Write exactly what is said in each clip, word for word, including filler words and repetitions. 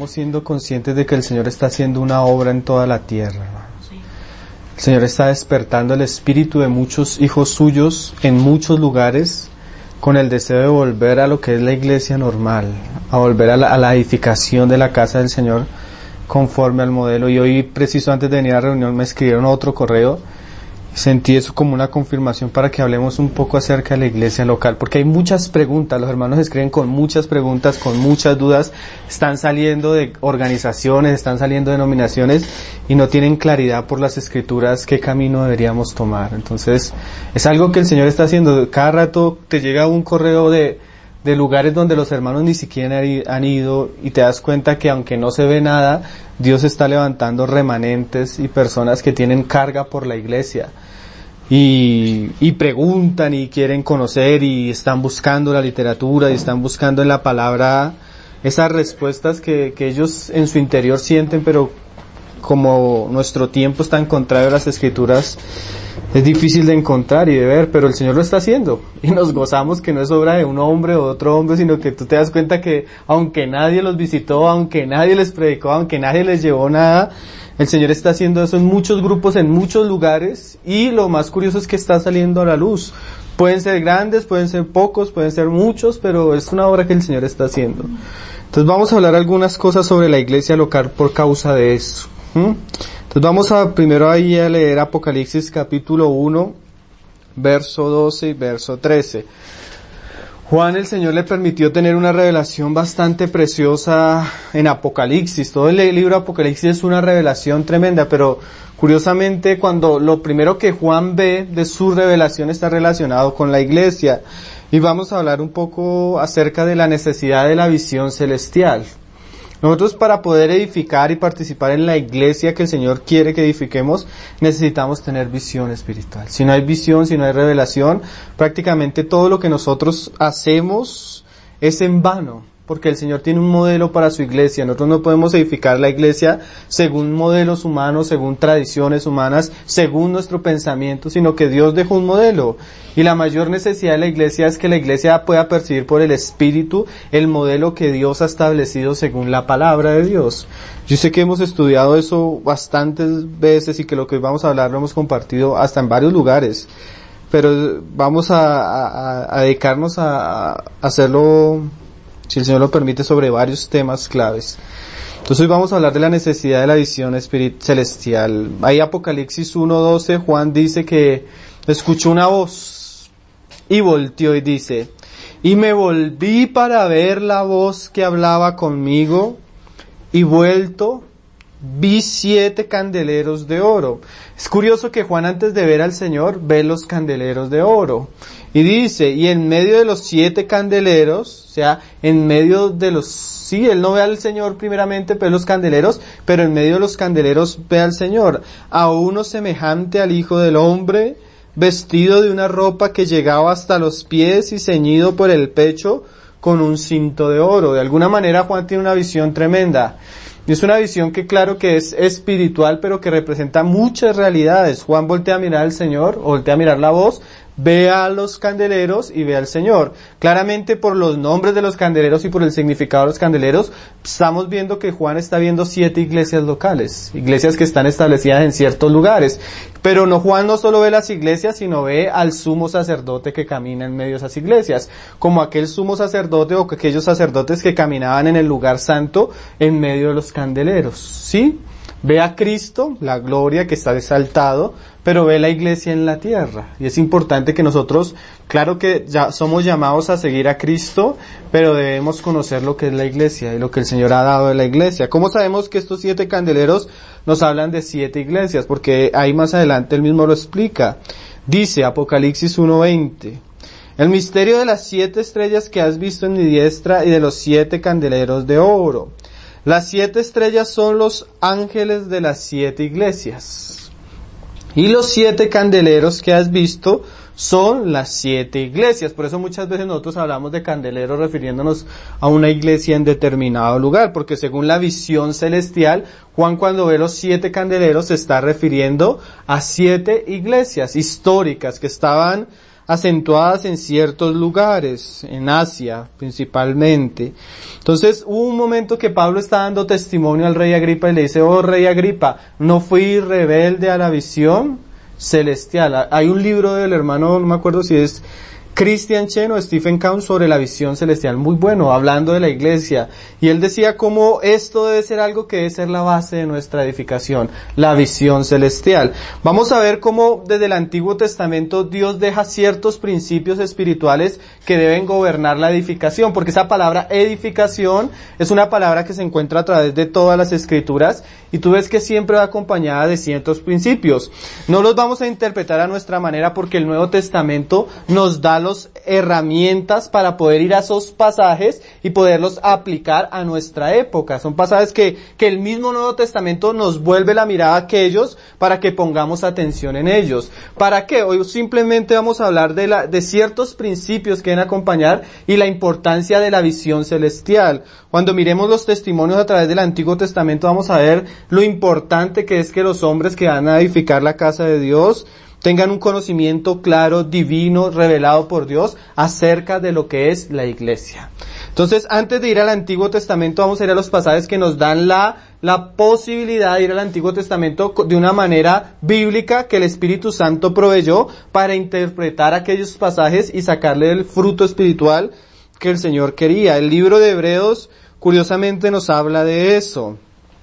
estamos siendo conscientes de que el Señor está haciendo una obra en toda la tierra, hermano. El Señor está despertando el espíritu de muchos hijos suyos en muchos lugares con el deseo de volver a lo que es la iglesia normal, a volver a la, a la edificación de la casa del Señor conforme al modelo. Y hoy, preciso antes de venir a la reunión, me escribieron otro correo. Sentí eso como una confirmación para que hablemos un poco acerca de la iglesia local, porque hay muchas preguntas, los hermanos escriben con muchas preguntas, con muchas dudas, están saliendo de organizaciones, están saliendo de denominaciones y no tienen claridad por las escrituras qué camino deberíamos tomar. Entonces, es algo que el Señor está haciendo. Cada rato te llega un correo de, de lugares donde los hermanos ni siquiera han ido y te das cuenta que aunque no se ve nada, Dios está levantando remanentes y personas que tienen carga por la iglesia. Y, y preguntan y quieren conocer y están buscando la literatura y están buscando en la palabra esas respuestas que, que ellos en su interior sienten, pero como nuestro tiempo está en contrario a las escrituras, es difícil de encontrar y de ver, pero el Señor lo está haciendo y nos gozamos que no es obra de un hombre o de otro hombre, sino que tú te das cuenta que aunque nadie los visitó, aunque nadie les predicó, aunque nadie les llevó nada, el Señor está haciendo eso en muchos grupos, en muchos lugares, y lo más curioso es que está saliendo a la luz. Pueden ser grandes, pueden ser pocos, pueden ser muchos, pero es una obra que el Señor está haciendo. Entonces vamos a hablar algunas cosas sobre la iglesia local por causa de eso. ¿Mm? Entonces vamos a primero ahí a leer Apocalipsis capítulo uno, verso doce y verso trece. Juan, el Señor le permitió tener una revelación bastante preciosa en Apocalipsis. Todo el libro de Apocalipsis es una revelación tremenda, pero curiosamente cuando lo primero que Juan ve de su revelación está relacionado con la iglesia. Y vamos a hablar un poco acerca de la necesidad de la visión celestial. Nosotros para poder edificar y participar en la iglesia que el Señor quiere que edifiquemos, necesitamos tener visión espiritual. Si no hay visión, si no hay revelación, prácticamente todo lo que nosotros hacemos es en vano, porque el Señor tiene un modelo para su iglesia. Nosotros no podemos edificar la iglesia según modelos humanos, según tradiciones humanas, según nuestro pensamiento, sino que Dios dejó un modelo. Y la mayor necesidad de la iglesia es que la iglesia pueda percibir por el Espíritu el modelo que Dios ha establecido según la palabra de Dios. Yo sé que hemos estudiado eso bastantes veces y que lo que hoy vamos a hablar lo hemos compartido hasta en varios lugares. Pero vamos a, a, a dedicarnos a, a hacerlo, si el Señor lo permite, sobre varios temas claves. Entonces hoy vamos a hablar de la necesidad de la visión espirit- celestial. Ahí Apocalipsis uno doce, Juan dice que escuchó una voz y volteó y dice, y me volví para ver la voz que hablaba conmigo, y vuelto vi siete candeleros de oro. Es curioso que Juan, antes de ver al Señor, ve los candeleros de oro. Y dice, y en medio de los siete candeleros, o sea, en medio de los, sí, él no ve al Señor primeramente, ve los candeleros, pero en medio de los candeleros ve al Señor, a uno semejante al Hijo del Hombre, vestido de una ropa que llegaba hasta los pies y ceñido por el pecho con un cinto de oro. De alguna manera Juan tiene una visión tremenda. Y es una visión que claro que es espiritual, pero que representa muchas realidades. Juan voltea a mirar al Señor, o voltea a mirar la voz, ve a los candeleros y ve al Señor. Claramente por los nombres de los candeleros y por el significado de los candeleros, estamos viendo que Juan está viendo siete iglesias locales, iglesias que están establecidas en ciertos lugares. Pero no, Juan no solo ve las iglesias, sino ve al sumo sacerdote que camina en medio de esas iglesias, como aquel sumo sacerdote o aquellos sacerdotes que caminaban en el lugar santo en medio de los candeleros, ¿sí? Ve a Cristo, la gloria que está exaltado, pero ve la iglesia en la tierra. Y es importante que nosotros, claro que ya somos llamados a seguir a Cristo, pero debemos conocer lo que es la iglesia y lo que el Señor ha dado de la iglesia. ¿Cómo sabemos que estos siete candeleros nos hablan de siete iglesias? Porque ahí más adelante él mismo lo explica. Dice Apocalipsis uno veinte. El misterio de las siete estrellas que has visto en mi diestra y de los siete candeleros de oro. Las siete estrellas son los ángeles de las siete iglesias. Y los siete candeleros que has visto son las siete iglesias. Por eso muchas veces nosotros hablamos de candeleros refiriéndonos a una iglesia en determinado lugar, porque según la visión celestial, Juan cuando ve los siete candeleros se está refiriendo a siete iglesias históricas que estaban acentuadas en ciertos lugares, en Asia principalmente. Entonces hubo un momento que Pablo está dando testimonio al rey Agripa y le dice, oh rey Agripa, ¿no fui rebelde a la visión celestial? Hay un libro del hermano, no me acuerdo si es Christian Chen o Stephen Kahn sobre la visión celestial, muy bueno, hablando de la iglesia, y él decía cómo esto debe ser algo que debe ser la base de nuestra edificación, la visión celestial. Vamos a ver cómo desde el Antiguo Testamento Dios deja ciertos principios espirituales que deben gobernar la edificación, porque esa palabra edificación es una palabra que se encuentra a través de todas las escrituras, y tú ves que siempre va acompañada de ciertos principios. No los vamos a interpretar a nuestra manera porque el Nuevo Testamento nos da las herramientas para poder ir a esos pasajes y poderlos aplicar a nuestra época. Son pasajes que, que el mismo Nuevo Testamento nos vuelve la mirada a aquellos para que pongamos atención en ellos. ¿Para qué? Hoy simplemente vamos a hablar de, la, de ciertos principios que deben acompañar y la importancia de la visión celestial. Cuando miremos los testimonios a través del Antiguo Testamento vamos a ver lo importante que es que los hombres que van a edificar la casa de Dios tengan un conocimiento claro, divino, revelado por Dios acerca de lo que es la iglesia. Entonces, antes de ir al Antiguo Testamento, vamos a ir a los pasajes que nos dan la, la posibilidad de ir al Antiguo Testamento de una manera bíblica que el Espíritu Santo proveyó para interpretar aquellos pasajes y sacarle el fruto espiritual que el Señor quería. El libro de Hebreos, curiosamente, nos habla de eso.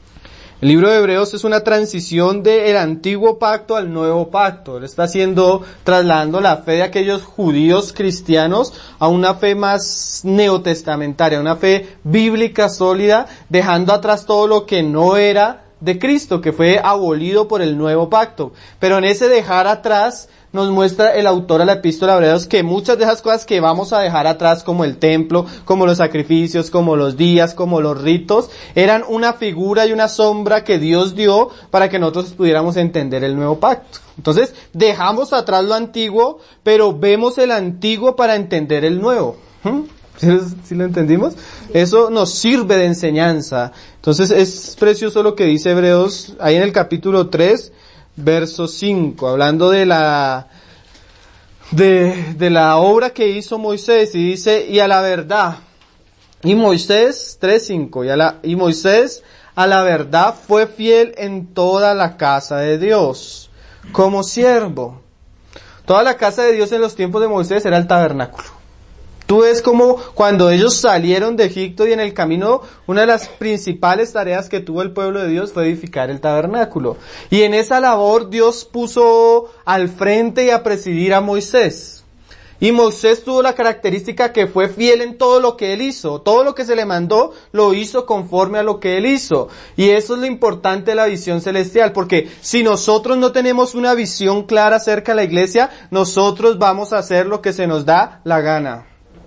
El libro de Hebreos es una transición del antiguo pacto al nuevo pacto. Él está haciendo, trasladando la fe de aquellos judíos cristianos a una fe más neotestamentaria, una fe bíblica sólida, dejando atrás todo lo que no era de Cristo, que fue abolido por el nuevo pacto. Pero en ese dejar atrás, nos muestra el autor a la epístola a Hebreos que muchas de esas cosas que vamos a dejar atrás, como el templo, como los sacrificios, como los días, como los ritos, eran una figura y una sombra que Dios dio para que nosotros pudiéramos entender el nuevo pacto. Entonces, dejamos atrás lo antiguo, pero vemos el antiguo para entender el nuevo. ¿Mm? ¿Sí, ¿Sí lo entendimos? Eso nos sirve de enseñanza. Entonces, es precioso lo que dice Hebreos ahí en el capítulo tres, verso cinco, hablando de la de, de la obra que hizo Moisés, y dice, y a la verdad, y Moisés, tres cinco, y, a la, y Moisés a la verdad fue fiel en toda la casa de Dios, como siervo. Toda la casa de Dios en los tiempos de Moisés era el tabernáculo. Tú ves como cuando ellos salieron de Egipto y en el camino, una de las principales tareas que tuvo el pueblo de Dios fue edificar el tabernáculo. Y en esa labor Dios puso al frente y a presidir a Moisés. Y Moisés tuvo la característica que fue fiel en todo lo que él hizo. Todo lo que se le mandó, lo hizo conforme a lo que él hizo. Y eso es lo importante de la visión celestial, porque si nosotros no tenemos una visión clara acerca de la iglesia, nosotros vamos a hacer lo que se nos da la gana.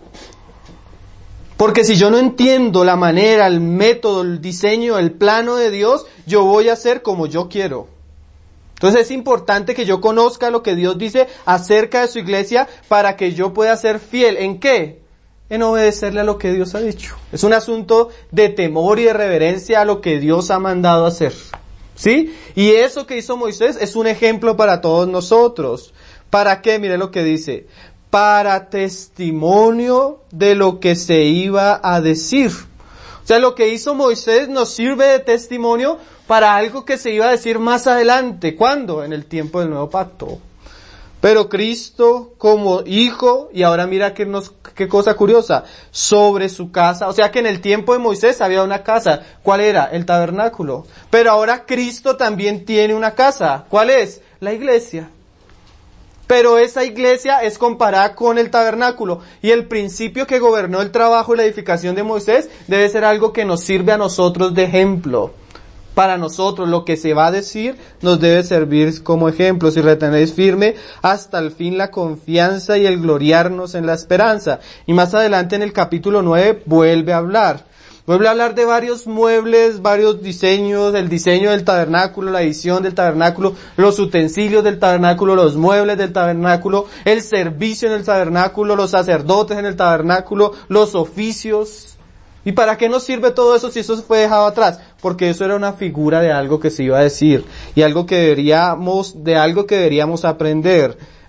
Porque si yo no entiendo la manera, el método, el diseño, el plano de Dios, yo voy a hacer como yo quiero. Entonces es importante que yo conozca lo que Dios dice acerca de su iglesia para que yo pueda ser fiel. ¿En qué? En obedecerle a lo que Dios ha dicho. Es un asunto de temor y de reverencia a lo que Dios ha mandado hacer. ¿Sí? Y eso que hizo Moisés es un ejemplo para todos nosotros. ¿Para qué? Mire lo que dice. Para testimonio de lo que se iba a decir. O sea, lo que hizo Moisés nos sirve de testimonio para algo que se iba a decir más adelante. ¿Cuándo? En el tiempo del nuevo pacto. Pero Cristo como hijo, y ahora mira qué, nos, qué cosa curiosa, sobre su casa. O sea que en el tiempo de Moisés había una casa. ¿Cuál era? El tabernáculo. Pero ahora Cristo también tiene una casa. ¿Cuál es? La iglesia. Pero esa iglesia es comparada con el tabernáculo. Y el principio que gobernó el trabajo y la edificación de Moisés debe ser algo que nos sirve a nosotros de ejemplo. Para nosotros lo que se va a decir nos debe servir como ejemplo. Si retenéis firme hasta el fin la confianza y el gloriarnos en la esperanza. Y más adelante en el capítulo nueve vuelve a hablar. Vuelve a hablar de varios muebles, varios diseños, el diseño del tabernáculo, la edición del tabernáculo, los utensilios del tabernáculo, los muebles del tabernáculo, el servicio en el tabernáculo, los sacerdotes en el tabernáculo, los oficios. ¿Y para qué nos sirve todo eso si eso fue dejado atrás? Porque eso era una figura de algo que se iba a decir y algo que deberíamos, de algo que deberíamos aprender.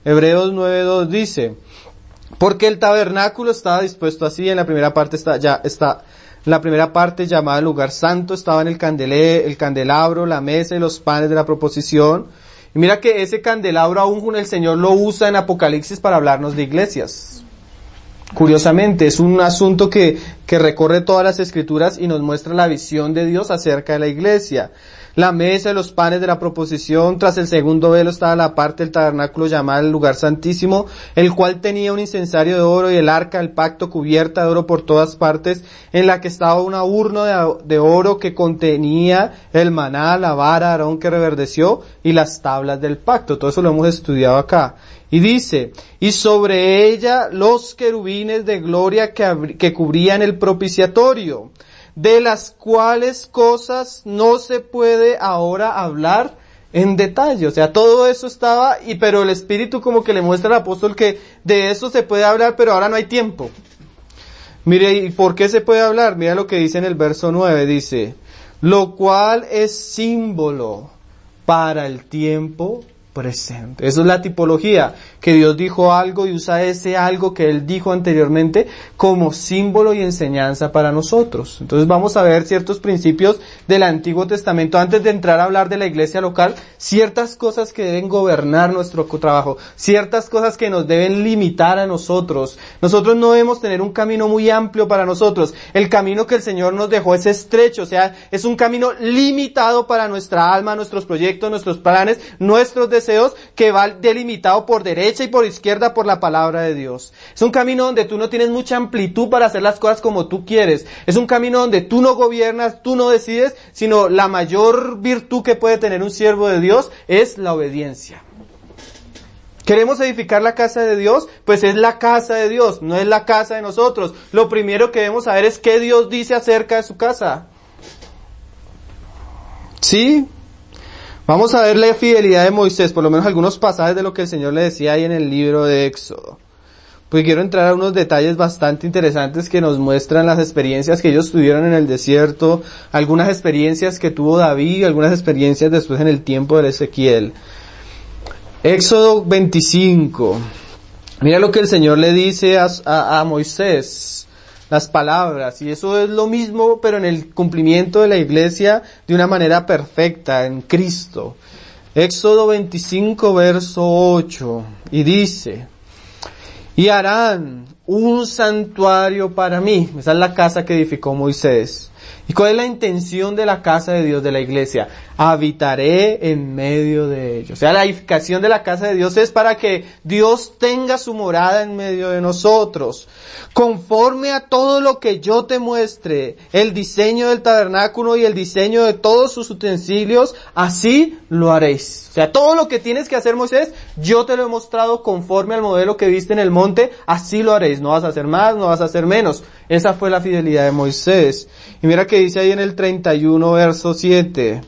Hebreos nueve dos dice, porque el tabernáculo estaba dispuesto así, en la primera parte está, ya está, la primera parte llamada lugar santo, estaba en el candele, el candelabro, la mesa y los panes de la proposición. Y mira que ese candelabro aún el Señor lo usa en Apocalipsis para hablarnos de iglesias. Curiosamente, es un asunto que, que recorre todas las escrituras y nos muestra la visión de Dios acerca de la iglesia. La mesa y los panes de la proposición, tras el segundo velo estaba la parte del tabernáculo llamada el lugar santísimo, el cual tenía un incensario de oro y el arca del pacto cubierta de oro por todas partes, en la que estaba una urna de, de oro que contenía el maná, la vara, Aarón que reverdeció y las tablas del pacto. Todo eso lo hemos estudiado acá. Y dice, y sobre ella los querubines de gloria que, abri- que cubrían el propiciatorio, de las cuales cosas no se puede ahora hablar en detalle. O sea, todo eso estaba, y pero el Espíritu como que le muestra al apóstol que de eso se puede hablar, pero ahora no hay tiempo. Mire, ¿y por qué se puede hablar? Mira lo que dice en el verso nueve, dice, lo cual es símbolo para el tiempo presente. Eso es la tipología, que Dios dijo algo y usa ese algo que Él dijo anteriormente como símbolo y enseñanza para nosotros. Entonces vamos a ver ciertos principios del Antiguo Testamento antes de entrar a hablar de la iglesia local, ciertas cosas que deben gobernar nuestro trabajo, ciertas cosas que nos deben limitar a nosotros. Nosotros no debemos tener un camino muy amplio para nosotros. El camino que el Señor nos dejó es estrecho, o sea, es un camino limitado para nuestra alma, nuestros proyectos, nuestros planes, nuestros deseos, que va delimitado por derecha y por izquierda por la palabra de Dios. Es un camino donde tú no tienes mucha amplitud para hacer las cosas como tú quieres. Es un camino donde tú no gobiernas, tú no decides, sino la mayor virtud que puede tener un siervo de Dios es la obediencia. ¿Queremos edificar la casa de Dios? Pues es la casa de Dios, no es la casa de nosotros. Lo primero que debemos saber es qué Dios dice acerca de su casa. ¿Sí? Vamos a ver la fidelidad de Moisés, por lo menos algunos pasajes de lo que el Señor le decía ahí en el libro de Éxodo. Pues quiero entrar a unos detalles bastante interesantes que nos muestran las experiencias que ellos tuvieron en el desierto, algunas experiencias que tuvo David, algunas experiencias después en el tiempo de Ezequiel. Éxodo veinticinco. Mira lo que el Señor le dice a, a, a Moisés. Las palabras, y eso es lo mismo, pero en el cumplimiento de la iglesia de una manera perfecta, en Cristo. Éxodo veinticinco, verso ocho, y dice, y harán un santuario para mí. Esa es la casa que edificó Moisés. ¿Y cuál es la intención de la casa de Dios, de la iglesia? Habitaré en medio de ellos. O sea, la edificación de la casa de Dios es para que Dios tenga su morada en medio de nosotros. Conforme a todo lo que yo te muestre, el diseño del tabernáculo y el diseño de todos sus utensilios, así lo haréis. O sea, todo lo que tienes que hacer, Moisés, yo te lo he mostrado conforme al modelo que viste en el monte, así lo haréis. No vas a hacer más, no vas a hacer menos. Esa fue la fidelidad de Moisés. Y mira que dice ahí en el treinta y uno, verso siete.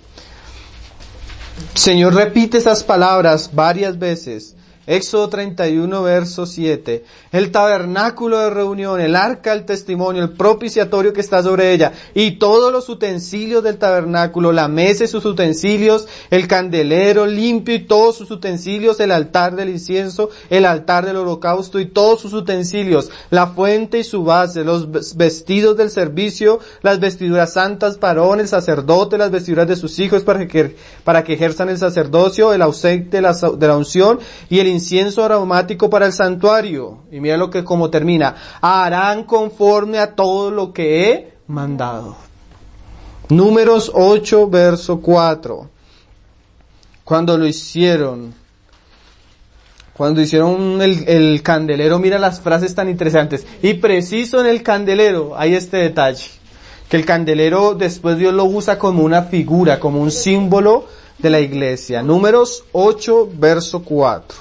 Señor repite esas palabras varias veces. Éxodo treinta y uno, verso siete. El tabernáculo de reunión, el arca del testimonio, el propiciatorio que está sobre ella, y todos los utensilios del tabernáculo, la mesa y sus utensilios, el candelero limpio y todos sus utensilios, el altar del incienso, el altar del holocausto y todos sus utensilios, la fuente y su base, los vestidos del servicio, las vestiduras santas para Aarón, el sacerdote, las vestiduras de sus hijos para que, para que ejerzan el sacerdocio, el aceite de la, de la unción y el incienso aromático para el santuario. Y mira lo que como termina. Harán conforme a todo lo que he mandado. Números ocho, verso cuatro. Cuando lo hicieron, cuando hicieron el, el candelero, mira las frases tan interesantes. Y preciso en el candelero, hay este detalle. Que el candelero después Dios lo usa como una figura, como un símbolo de la iglesia. Números ocho, verso cuatro.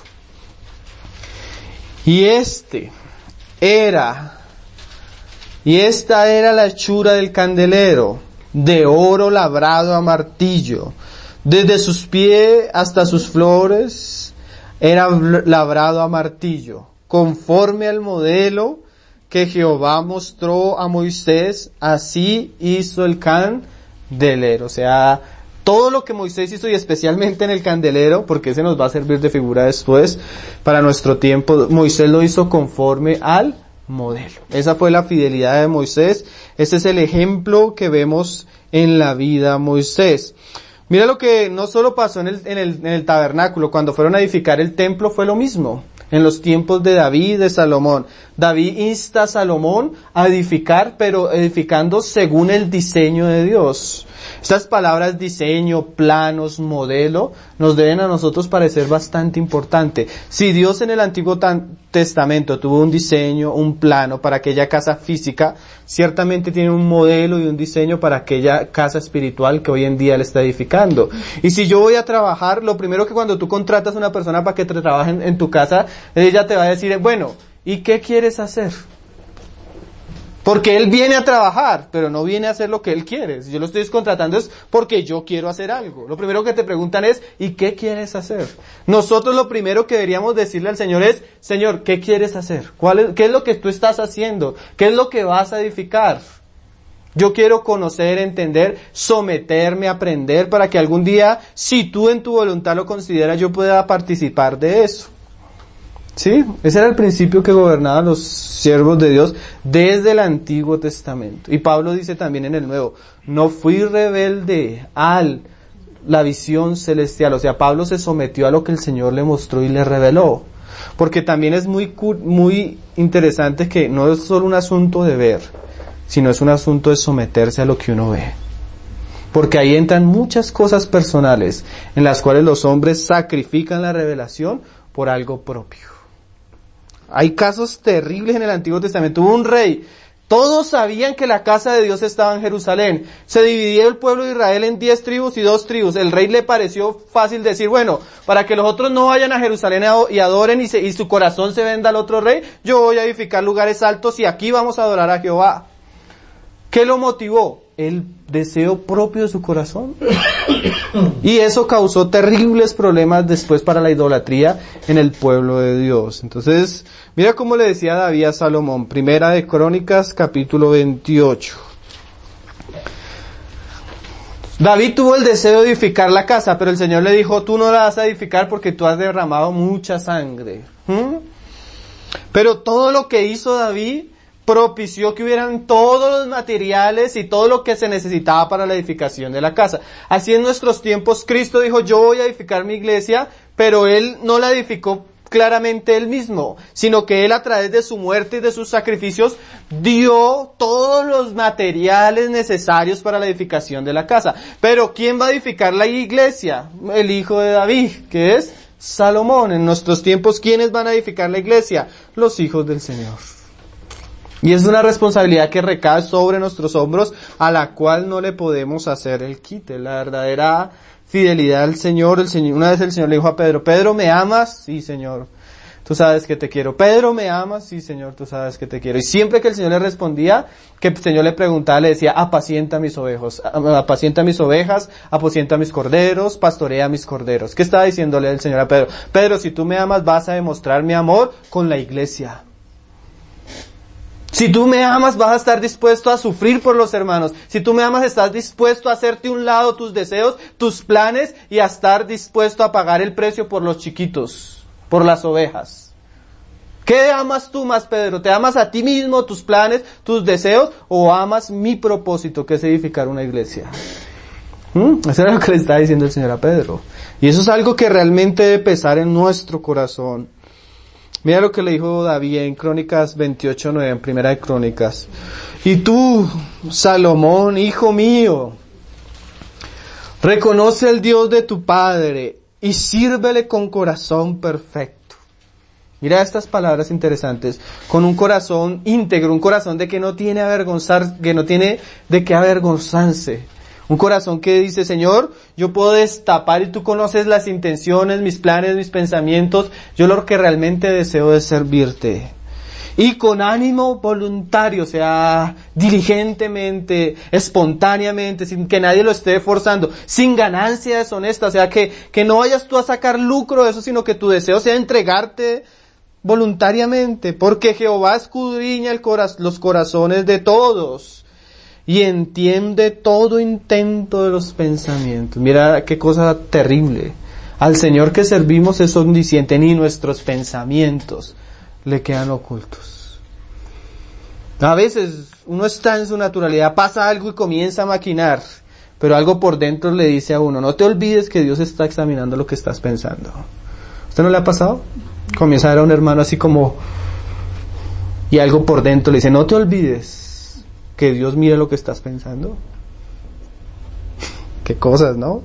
Y este era, y esta era la hechura del candelero, de oro labrado a martillo, desde sus pies hasta sus flores, era labrado a martillo, conforme al modelo que Jehová mostró a Moisés, así hizo el candelero. O sea, todo lo que Moisés hizo y especialmente en el candelero, porque ese nos va a servir de figura después para nuestro tiempo, Moisés lo hizo conforme al modelo. Esa fue la fidelidad de Moisés. Ese es el ejemplo que vemos en la vida de Moisés. Mira lo que no solo pasó en el, en el, en el tabernáculo, cuando fueron a edificar el templo fue lo mismo. En los tiempos de David y de Salomón. David insta a Salomón a edificar, pero edificando según el diseño de Dios. Estas palabras diseño, planos, modelo, nos deben a nosotros parecer bastante importante. Si Dios en el Antiguo Testamento tuvo un diseño, un plano para aquella casa física, ciertamente tiene un modelo y un diseño para aquella casa espiritual que hoy en día Él está edificando. Y si yo voy a trabajar, lo primero que cuando tú contratas a una persona para que te trabaje en, en tu casa, ella te va a decir, bueno, ¿y qué quieres hacer? Porque él viene a trabajar, pero no viene a hacer lo que él quiere. Si yo lo estoy contratando es porque yo quiero hacer algo. Lo primero que te preguntan es, ¿y qué quieres hacer? Nosotros lo primero que deberíamos decirle al Señor es, Señor, ¿qué quieres hacer? ¿Cuál es, qué es lo que tú estás haciendo? ¿Qué es lo que vas a edificar? Yo quiero conocer, entender, someterme, aprender, para que algún día, si tú en tu voluntad lo consideras, yo pueda participar de eso. ¿Sí? Ese era el principio que gobernaba a los siervos de Dios desde el Antiguo Testamento. Y Pablo dice también en el Nuevo, no fui rebelde al la visión celestial. O sea, Pablo se sometió a lo que el Señor le mostró y le reveló. Porque también es muy, muy interesante que no es solo un asunto de ver, sino es un asunto de someterse a lo que uno ve. Porque ahí entran muchas cosas personales en las cuales los hombres sacrifican la revelación por algo propio. Hay casos terribles en el Antiguo Testamento. Hubo un rey, todos sabían que la casa de Dios estaba en Jerusalén. Se dividió el pueblo de Israel en diez tribus y dos tribus. El rey le pareció fácil decir, bueno, para que los otros no vayan a Jerusalén y adoren y, se, y su corazón se venda al otro rey, yo voy a edificar lugares altos y aquí vamos a adorar a Jehová. ¿Qué lo motivó? El deseo propio de su corazón. Y eso causó terribles problemas después para la idolatría en el pueblo de Dios. Entonces, mira cómo le decía David a Salomón, Primera de Crónicas, capítulo veintiocho. David tuvo el deseo de edificar la casa, pero el Señor le dijo, tú no la vas a edificar porque tú has derramado mucha sangre. ¿Mm? Pero todo lo que hizo David propició que hubieran todos los materiales y todo lo que se necesitaba para la edificación de la casa. Así en nuestros tiempos Cristo dijo, yo voy a edificar mi iglesia, pero Él no la edificó claramente Él mismo, sino que Él a través de su muerte y de sus sacrificios dio todos los materiales necesarios para la edificación de la casa. Pero ¿quién va a edificar la iglesia? El hijo de David, que es Salomón. En nuestros tiempos, ¿quiénes van a edificar la iglesia? Los hijos del Señor. Y es una responsabilidad que recae sobre nuestros hombros, a la cual no le podemos hacer el quite. La verdadera fidelidad al Señor, el Señor, una vez el Señor le dijo a Pedro, Pedro, ¿me amas? Sí, Señor, tú sabes que te quiero. Pedro, ¿me amas? Sí, Señor, tú sabes que te quiero. Y siempre que el Señor le respondía, que el Señor le preguntaba, le decía, apacienta mis ovejas, apacienta mis ovejas, apacienta mis corderos, pastorea mis corderos. ¿Qué estaba diciéndole el Señor a Pedro? Pedro, si tú me amas, vas a demostrar mi amor con la iglesia. Si tú me amas, vas a estar dispuesto a sufrir por los hermanos. Si tú me amas, estás dispuesto a hacerte un lado tus deseos, tus planes, y a estar dispuesto a pagar el precio por los chiquitos, por las ovejas. ¿Qué amas tú más, Pedro? ¿Te amas a ti mismo, tus planes, tus deseos, o amas mi propósito, que es edificar una iglesia? ¿Mm? Eso era lo que le estaba diciendo el Señor a Pedro. Y eso es algo que realmente debe pesar en nuestro corazón. Mira lo que le dijo David en Crónicas veintiocho nueve, en Primera de Crónicas. Y tú, Salomón, hijo mío, reconoce al Dios de tu padre y sírvele con corazón perfecto. Mira estas palabras interesantes, con un corazón íntegro, un corazón de que no tiene avergonzar, que no tiene de qué avergonzarse. Un corazón que dice, Señor, yo puedo destapar y tú conoces las intenciones, mis planes, mis pensamientos. Yo lo que realmente deseo es servirte. Y con ánimo voluntario, o sea, diligentemente, espontáneamente, sin que nadie lo esté forzando, sin ganancia deshonesta, o sea, que, que no vayas tú a sacar lucro de eso, sino que tu deseo sea entregarte voluntariamente, porque Jehová escudriña el cora- los corazones de todos. y entiende todo intento de los pensamientos. Mira qué cosa terrible. Al Señor que servimos es omnisciente, ni nuestros pensamientos le quedan ocultos. A veces uno está en su naturalidad, pasa algo y comienza a maquinar, pero algo por dentro le dice a uno, no te olvides que Dios está examinando lo que estás pensando. ¿Usted no le ha pasado? Comienza a ver a un hermano así como, y algo por dentro le dice, no te olvides que Dios mira lo que estás pensando. Qué cosas, ¿no?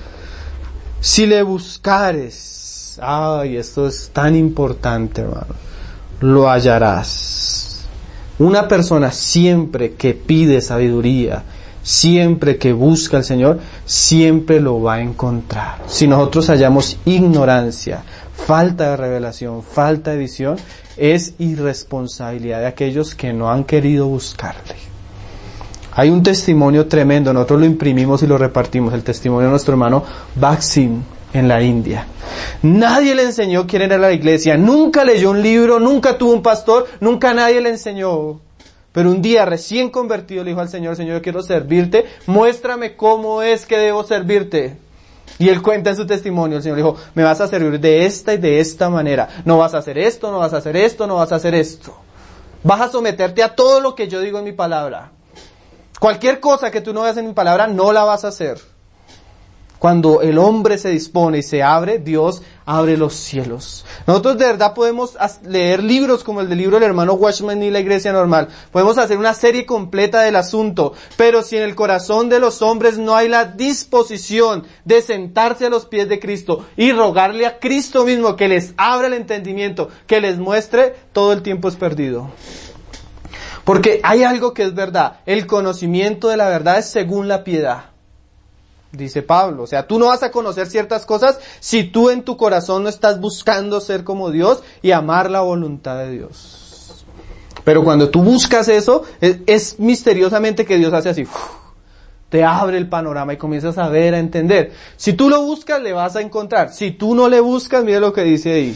Si le buscares, ay, esto es tan importante, hermano, lo hallarás. Una persona siempre que pide sabiduría, siempre que busca al Señor, siempre lo va a encontrar. Si nosotros hallamos ignorancia, falta de revelación, falta de visión, es irresponsabilidad de aquellos que no han querido buscarle. Hay un testimonio tremendo, nosotros lo imprimimos y lo repartimos, el testimonio de nuestro hermano Baksim en la India. Nadie le enseñó quién era la iglesia, nunca leyó un libro, nunca tuvo un pastor, nunca nadie le enseñó. Pero un día recién convertido le dijo al Señor, Señor, yo quiero servirte, muéstrame cómo es que debo servirte. Y él cuenta en su testimonio, el Señor le dijo, me vas a servir de esta y de esta manera, no vas a hacer esto, no vas a hacer esto, no vas a hacer esto. Vas a someterte a todo lo que yo digo en mi palabra. Cualquier cosa que tú no veas en mi palabra, no la vas a hacer. Cuando el hombre se dispone y se abre, Dios abre los cielos. Nosotros de verdad podemos leer libros como el del libro del hermano Watchman y la Iglesia Normal. Podemos hacer una serie completa del asunto. Pero si en el corazón de los hombres no hay la disposición de sentarse a los pies de Cristo y rogarle a Cristo mismo que les abra el entendimiento, que les muestre, todo el tiempo es perdido. Porque hay algo que es verdad. El conocimiento de la verdad es según la piedad. Dice Pablo, o sea, tú no vas a conocer ciertas cosas si tú en tu corazón no estás buscando ser como Dios y amar la voluntad de Dios. Pero cuando tú buscas eso, es, es misteriosamente que Dios hace así, uf, te abre el panorama y comienzas a ver, a entender. Si tú lo buscas, le vas a encontrar. Si tú no le buscas, mira lo que dice ahí.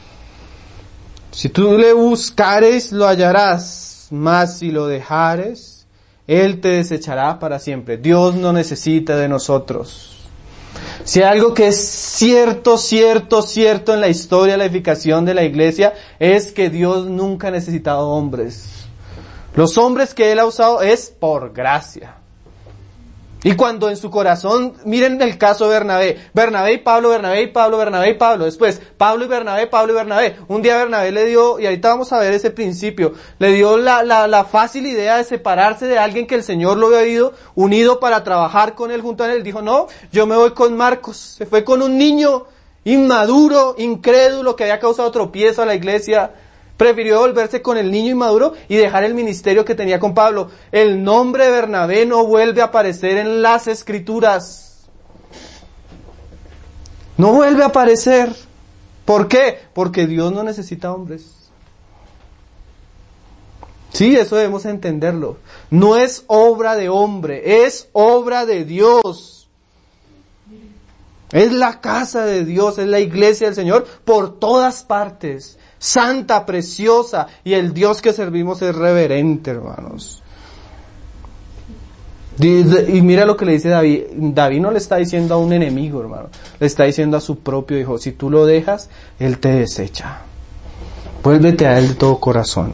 Si tú le buscares, lo hallarás, mas si lo dejares, Él te desechará para siempre. Dios no necesita de nosotros. Si hay algo que es cierto, cierto, cierto en la historia de la edificación de la iglesia, es que Dios nunca ha necesitado hombres. Los hombres que Él ha usado es por gracia. Y cuando en su corazón, miren el caso de Bernabé, Bernabé y Pablo, Bernabé y Pablo, Bernabé y Pablo, después Pablo y Bernabé, Pablo y Bernabé. Un día Bernabé le dio, y ahorita vamos a ver ese principio, le dio la, la, la fácil idea de separarse de alguien que el Señor lo había ido, unido para trabajar con él, junto a él. Dijo, no, yo me voy con Marcos. Se fue con un niño inmaduro, incrédulo, que había causado tropiezo a la iglesia. Prefirió volverse con el niño inmaduro y dejar el ministerio que tenía con Pablo. El nombre de Bernabé no vuelve a aparecer en las Escrituras. No vuelve a aparecer. ¿Por qué? Porque Dios no necesita hombres. Sí, eso debemos entenderlo. No es obra de hombre, es obra de Dios. Es la casa de Dios, es la iglesia del Señor por todas partes. Santa, preciosa, y el Dios que servimos es reverente, hermanos. Y mira lo que le dice David. David no le está diciendo a un enemigo, hermano. Le está diciendo a su propio hijo, si tú lo dejas, Él te desecha. Vuélvete a Él de todo corazón.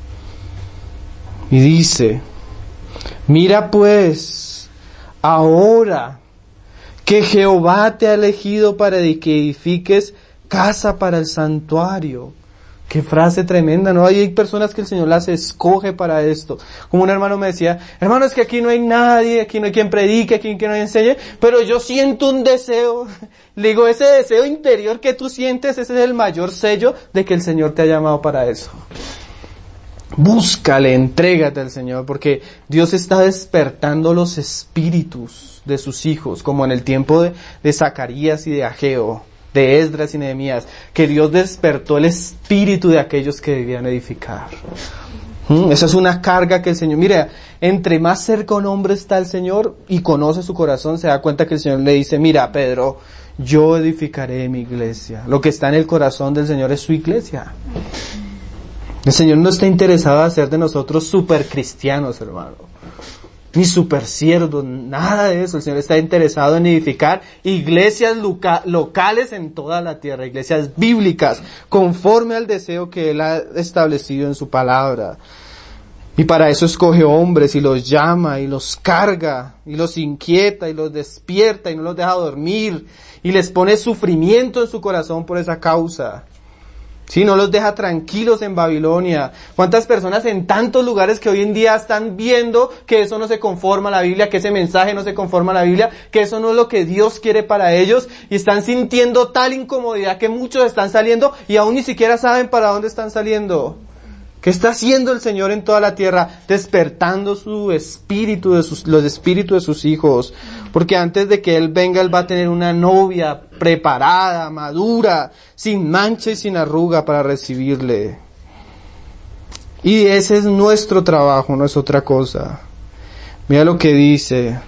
Y dice, mira pues, ahora que Jehová te ha elegido para que edifiques casa para el santuario. Qué frase tremenda, ¿no? Hay personas que el Señor las escoge para esto. Como un hermano me decía, hermano, es que aquí no hay nadie, aquí no hay quien predique, aquí no hay quien enseñe, pero yo siento un deseo. Le digo, ese deseo interior que tú sientes, ese es el mayor sello de que el Señor te ha llamado para eso. Búscale, entrégate al Señor, porque Dios está despertando los espíritus de sus hijos, como en el tiempo de, de Zacarías y de Ageo, de Esdras y Nehemías, que Dios despertó el espíritu de aquellos que debían edificar. ¿Mm? Esa es una carga que el Señor, mira, entre más cerca un hombre está el Señor y conoce su corazón, se da cuenta que el Señor le dice, mira Pedro, yo edificaré mi iglesia. Lo que está en el corazón del Señor es su iglesia. El Señor no está interesado en hacer de nosotros super cristianos, hermano. ni supersiervos, nada de eso. El Señor está interesado en edificar iglesias loca- locales en toda la tierra, iglesias bíblicas, conforme al deseo que Él ha establecido en su palabra. Y para eso escoge hombres y los llama y los carga y los inquieta y los despierta y no los deja dormir y les pone sufrimiento en su corazón por esa causa. Sí, no los deja tranquilos en Babilonia. ¿Cuántas personas en tantos lugares que hoy en día están viendo que eso no se conforma a la Biblia, que ese mensaje no se conforma a la Biblia, que eso no es lo que Dios quiere para ellos, y están sintiendo tal incomodidad que muchos están saliendo y aún ni siquiera saben para dónde están saliendo? ¿Qué está haciendo el Señor en toda la tierra? Despertando su espíritu, de sus, los espíritus de sus hijos. Porque antes de que Él venga, Él va a tener una novia preparada, madura, sin mancha y sin arruga para recibirle. Y ese es nuestro trabajo, no es otra cosa. Mira lo que dice: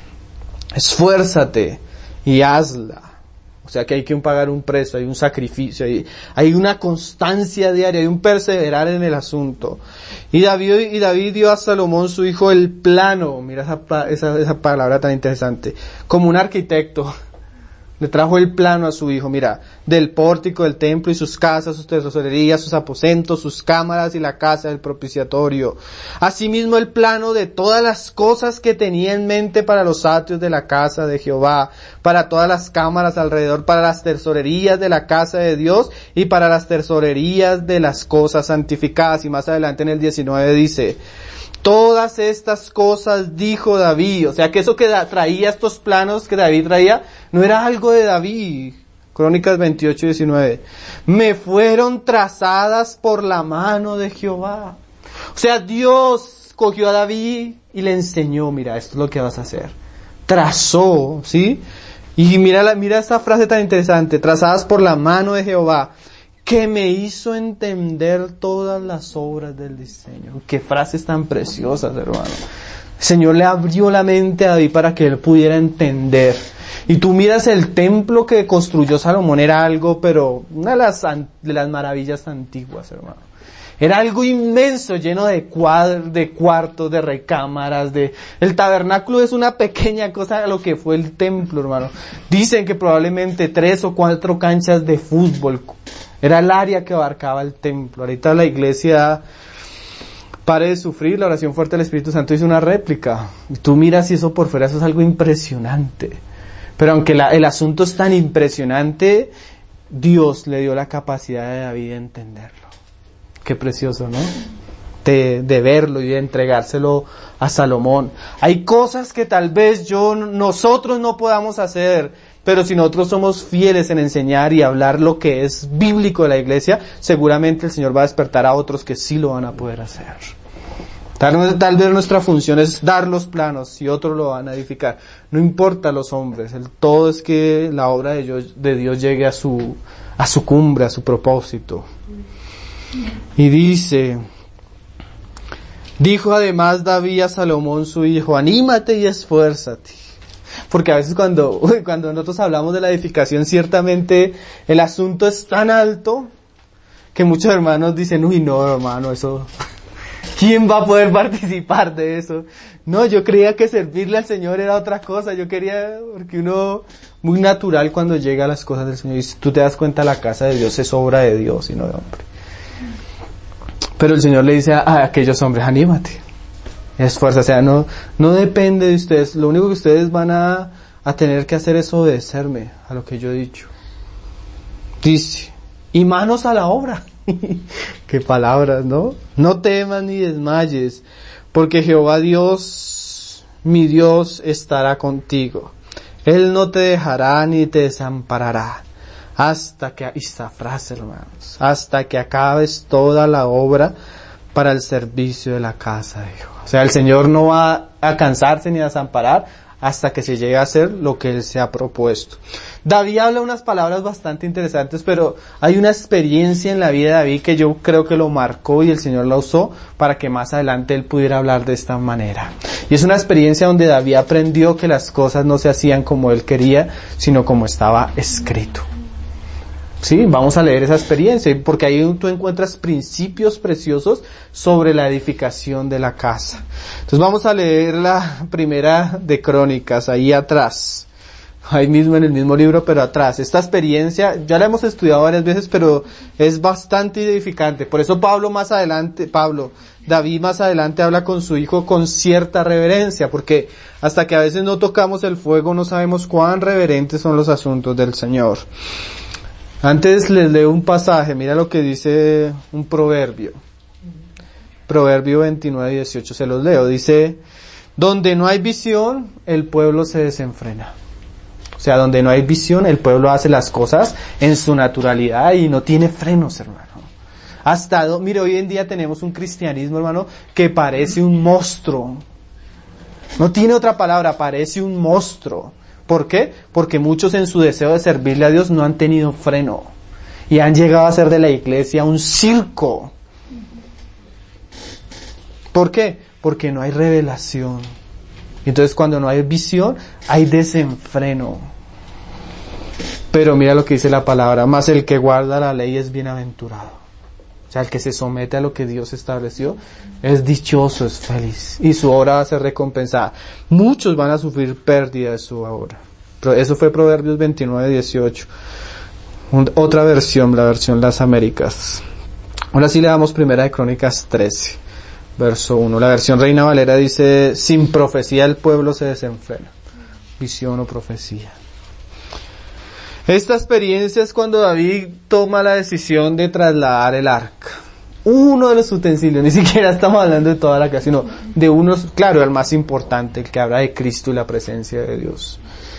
esfuérzate y hazla. O sea que hay que pagar un precio, hay un sacrificio, hay, hay una constancia diaria, hay un perseverar en el asunto. Y David, y David dio a Salomón su hijo el plano, mira esa, esa, esa palabra tan interesante, como un arquitecto. Le trajo el plano a su hijo, mira, del pórtico del templo y sus casas, sus tesorerías, sus aposentos, sus cámaras y la casa del propiciatorio. Asimismo el plano de todas las cosas que tenía en mente para los atrios de la casa de Jehová, para todas las cámaras alrededor, para las tesorerías de la casa de Dios y para las tesorerías de las cosas santificadas. Y más adelante en el diecinueve dice: todas estas cosas dijo David. O sea que eso que da, traía estos planos que David traía, no era algo de David. Crónicas veintiocho, diecinueve. Me fueron trazadas por la mano de Jehová. O sea, Dios cogió a David y le enseñó: mira, esto es lo que vas a hacer. Trazó, ¿sí? Y mira, la, mira esta frase tan interesante: trazadas por la mano de Jehová, que me hizo entender todas las obras del diseño. Qué frases tan preciosas, hermano. El Señor le abrió la mente a David para que él pudiera entender. Y tú miras el templo que construyó Salomón, era algo, pero una de las, de las maravillas antiguas, hermano. Era algo inmenso, lleno de cuadros, de cuartos, de recámaras, de... El tabernáculo es una pequeña cosa de lo que fue el templo, hermano. Dicen que probablemente tres o cuatro canchas de fútbol era el área que abarcaba el templo. Ahorita la iglesia, pare de sufrir, la oración fuerte del Espíritu Santo hizo una réplica. Y tú miras y eso por fuera, eso es algo impresionante. Pero aunque la, el asunto es tan impresionante, Dios le dio la capacidad de David de entenderlo. Qué precioso, ¿no? De, de verlo y de entregárselo a Salomón. Hay cosas que tal vez yo, nosotros no podamos hacer, pero si nosotros somos fieles en enseñar y hablar lo que es bíblico de la iglesia, seguramente el Señor va a despertar a otros que sí lo van a poder hacer. Tal, tal vez nuestra función es dar los planos y otros lo van a edificar. No importa los hombres, el todo es que la obra de Dios, de Dios llegue a su, a su cumbre, a su propósito. Y dice, dijo además David a Salomón su hijo: anímate y esfuérzate. Porque a veces cuando, cuando nosotros hablamos de la edificación, ciertamente el asunto es tan alto que muchos hermanos dicen: uy, no, hermano, eso, ¿quién va a poder participar de eso? No, yo creía que servirle al Señor era otra cosa. Yo quería, porque uno, muy natural cuando llega a las cosas del Señor, y si tú te das cuenta, la casa de Dios es obra de Dios y no de hombre. Pero el Señor le dice a, a aquellos hombres: anímate, esfuerza. O sea, no, no depende de ustedes. Lo único que ustedes van a, a tener que hacer es obedecerme a lo que yo he dicho. Dice, y manos a la obra. Qué palabras, ¿no? No temas ni desmayes, porque Jehová Dios, mi Dios, estará contigo. Él no te dejará ni te desamparará. Hasta que, esta frase, hermanos, hasta que acabes toda la obra para el servicio de la casa de Jehová. O sea, el Señor no va a cansarse ni a desamparar hasta que se llegue a hacer lo que Él se ha propuesto. David habla unas palabras bastante interesantes, pero hay una experiencia en la vida de David que yo creo que lo marcó y el Señor la usó para que más adelante él pudiera hablar de esta manera. Y es una experiencia donde David aprendió que las cosas no se hacían como él quería, sino como estaba escrito. Sí, vamos a leer esa experiencia, porque ahí tú encuentras principios preciosos sobre la edificación de la casa. Entonces vamos a leer la primera de Crónicas, ahí atrás. Ahí mismo en el mismo libro, pero atrás. Esta experiencia, ya la hemos estudiado varias veces, pero es bastante edificante. Por eso Pablo más adelante, Pablo, David más adelante habla con su hijo con cierta reverencia, porque hasta que a veces no tocamos el fuego no sabemos cuán reverentes son los asuntos del Señor. Antes les leo un pasaje, mira lo que dice un proverbio. Proverbio veintinueve, dieciocho, se los leo. Dice, donde no hay visión, el pueblo se desenfrena. O sea, donde no hay visión, el pueblo hace las cosas en su naturalidad y no tiene frenos, hermano. Hasta, mire, hoy en día tenemos un cristianismo, hermano, que parece un monstruo. No tiene otra palabra, parece un monstruo. ¿Por qué? Porque muchos en su deseo de servirle a Dios no han tenido freno. Y han llegado a hacer de la iglesia un circo. ¿Por qué? Porque no hay revelación. Entonces cuando no hay visión, hay desenfreno. Pero mira lo que dice la palabra, más el que guarda la ley es bienaventurado. O sea, el que se somete a lo que Dios estableció es dichoso, es feliz. Y su obra va a ser recompensada. Muchos van a sufrir pérdida de su obra. Pero eso fue Proverbios veintinueve, dieciocho. Otra versión, la versión Las Américas. Ahora sí le damos primera de Crónicas trece. Verso uno. La versión Reina Valera dice, sin profecía el pueblo se desenfrena. Visión o profecía. Esta experiencia es cuando David toma la decisión de trasladar el arca. Uno de los utensilios, ni siquiera estamos hablando de toda la casa, sino de unos, claro, el más importante, el que habla de Cristo y la presencia de Dios.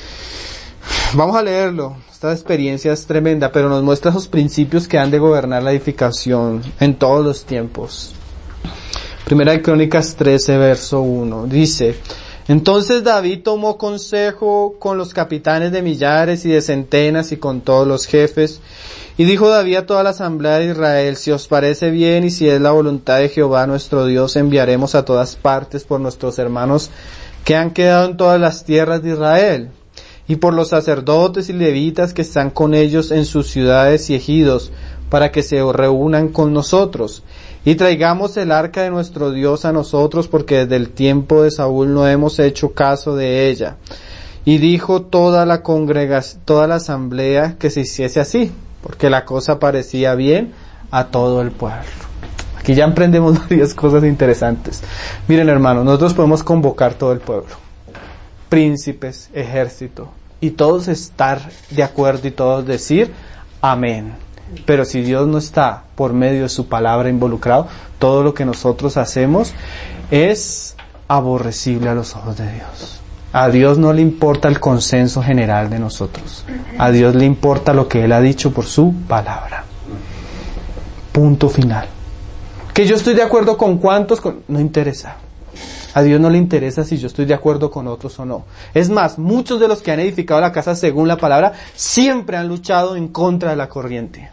Vamos a leerlo. Esta experiencia es tremenda, pero nos muestra esos principios que han de gobernar la edificación en todos los tiempos. Primera de Crónicas trece, verso uno, dice, entonces David tomó consejo con los capitanes de millares y de centenas y con todos los jefes, y dijo David a toda la asamblea de Israel, si os parece bien y si es la voluntad de Jehová nuestro Dios, enviaremos a todas partes por nuestros hermanos que han quedado en todas las tierras de Israel, y por los sacerdotes y levitas que están con ellos en sus ciudades y ejidos, para que se reúnan con nosotros, y traigamos el arca de nuestro Dios a nosotros, porque desde el tiempo de Saúl no hemos hecho caso de ella. Y dijo toda la congregación, toda la asamblea que se hiciese así, porque la cosa parecía bien a todo el pueblo. Aquí ya aprendemos varias cosas interesantes. Miren, hermanos, nosotros podemos convocar todo el pueblo, príncipes, ejército, y todos estar de acuerdo y todos decir amén. Pero si Dios no está por medio de su palabra involucrado, todo lo que nosotros hacemos es aborrecible a los ojos de Dios. A Dios no le importa el consenso general de nosotros. A Dios le importa lo que Él ha dicho por su palabra. Punto final. Que yo estoy de acuerdo con cuántos, con... no interesa. A Dios no le interesa si yo estoy de acuerdo con otros o no. Es más, muchos de los que han edificado la casa según la palabra siempre han luchado en contra de la corriente.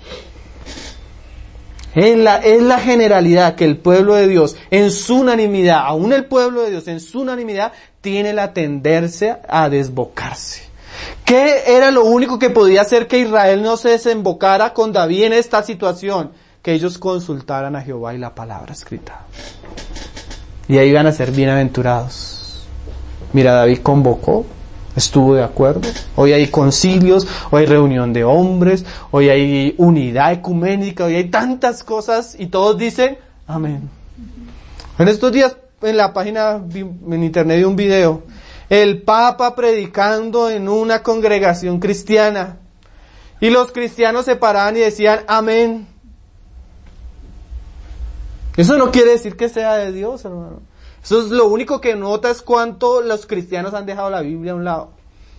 Es la, es la generalidad que el pueblo de Dios en su unanimidad, aún el pueblo de Dios en su unanimidad, tiene la tendencia a desbocarse. ¿Qué era lo único que podía hacer que Israel no se desembocara con David en esta situación? Que ellos consultaran a Jehová y la palabra escrita. Y ahí van a ser bienaventurados. Mira, David convocó, estuvo de acuerdo. Hoy hay concilios, hoy hay reunión de hombres, hoy hay unidad ecuménica, hoy hay tantas cosas y todos dicen amén. En estos días en la página en internet de un video, el Papa predicando en una congregación cristiana y los cristianos se paraban y decían amén. Eso no quiere decir que sea de Dios, hermano. Eso es lo único que nota es cuánto los cristianos han dejado la Biblia a un lado.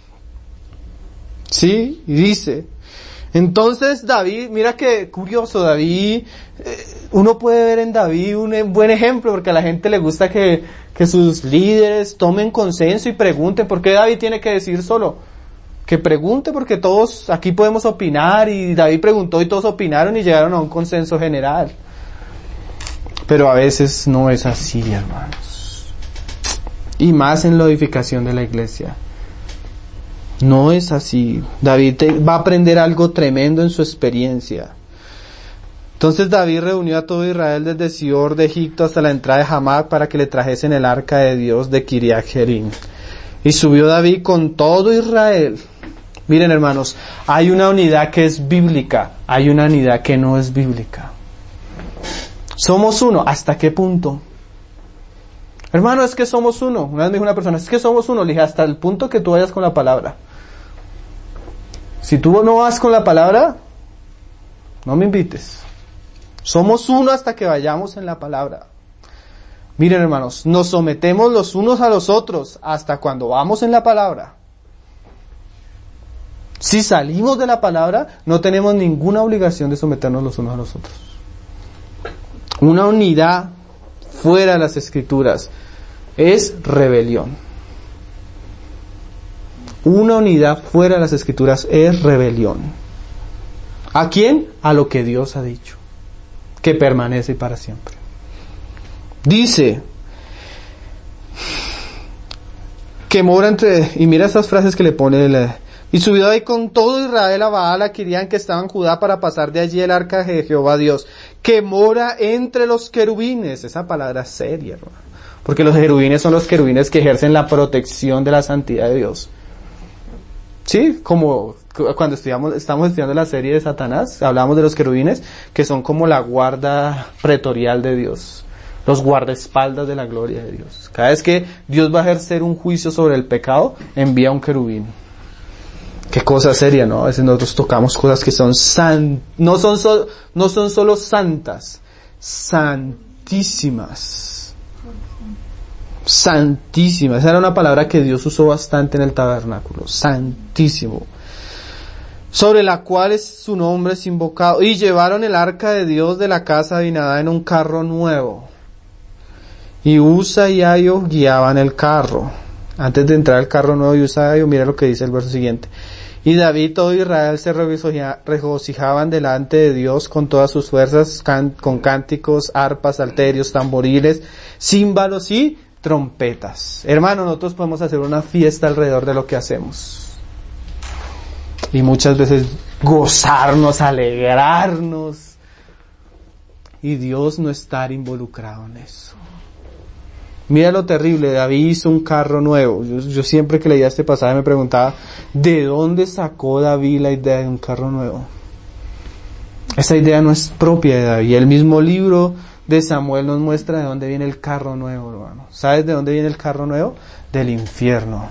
Sí, y dice, entonces David, mira qué curioso, David, eh, uno puede ver en David un buen ejemplo, porque a la gente le gusta que, que sus líderes tomen consenso y pregunten. ¿Por qué David tiene que decir solo? Que pregunte, porque todos aquí podemos opinar, y David preguntó y todos opinaron y llegaron a un consenso general. Pero a veces no es así, hermanos. Y más en la edificación de la iglesia. No es así. David te, va a aprender algo tremendo en su experiencia. Entonces David reunió a todo Israel desde Sior de Egipto hasta la entrada de Hamac para que le trajesen el arca de Dios de Kiriat Jearim. Y subió David con todo Israel. Miren, hermanos, hay una unidad que es bíblica, hay una unidad que no es bíblica. Somos uno. ¿Hasta qué punto? Hermano, es que somos uno. Una vez me dijo una persona, es que somos uno. Le dije, hasta el punto que tú vayas con la palabra. Si tú no vas con la palabra, no me invites. Somos uno hasta que vayamos en la palabra. Miren, hermanos, nos sometemos los unos a los otros hasta cuando vamos en la palabra. Si salimos de la palabra, no tenemos ninguna obligación de someternos los unos a los otros. Una unidad fuera de las Escrituras es rebelión. Una unidad fuera de las Escrituras es rebelión. ¿A quién? A lo que Dios ha dicho, que permanece para siempre. Dice que mora entre, y mira estas frases que le pone el, y subió David con todo Israel a Baal, a Kirián, que estaba en Judá, para pasar de allí el arca de Jehová Dios, que mora entre los querubines. Esa palabra es seria, hermano, porque los querubines son los querubines que ejercen la protección de la santidad de Dios. Sí, como cuando estudiamos, estamos estudiando la serie de Satanás, hablamos de los querubines, que son como la guarda pretorial de Dios, los guardaespaldas de la gloria de Dios. Cada vez que Dios va a ejercer un juicio sobre el pecado, envía un querubín. Qué cosa seria, ¿no? A veces nosotros tocamos cosas que son san, no son so, no son solo santas, santísimas. Santísimas. Esa era una palabra que Dios usó bastante en el tabernáculo. Santísimo. Sobre la cual es su nombre es invocado. Y llevaron el arca de Dios de la casa de Abinadab en un carro nuevo. Y Uza y Ayo guiaban el carro. Antes de entrar al carro nuevo y Uza y Ayo, mira lo que dice el verso siguiente. Y David y todo Israel se regocijaban delante de Dios con todas sus fuerzas, can, con cánticos, arpas, salterios, tamboriles, címbalos y trompetas. Hermano, nosotros podemos hacer una fiesta alrededor de lo que hacemos. Y muchas veces gozarnos, alegrarnos. Y Dios no estar involucrado en eso. Mira lo terrible, David hizo un carro nuevo. Yo, yo siempre que leía este pasaje me preguntaba, ¿de dónde sacó David la idea de un carro nuevo? Esa idea no es propia de David. El mismo libro de Samuel nos muestra de dónde viene el carro nuevo, hermano. ¿Sabes de dónde viene el carro nuevo? Del infierno.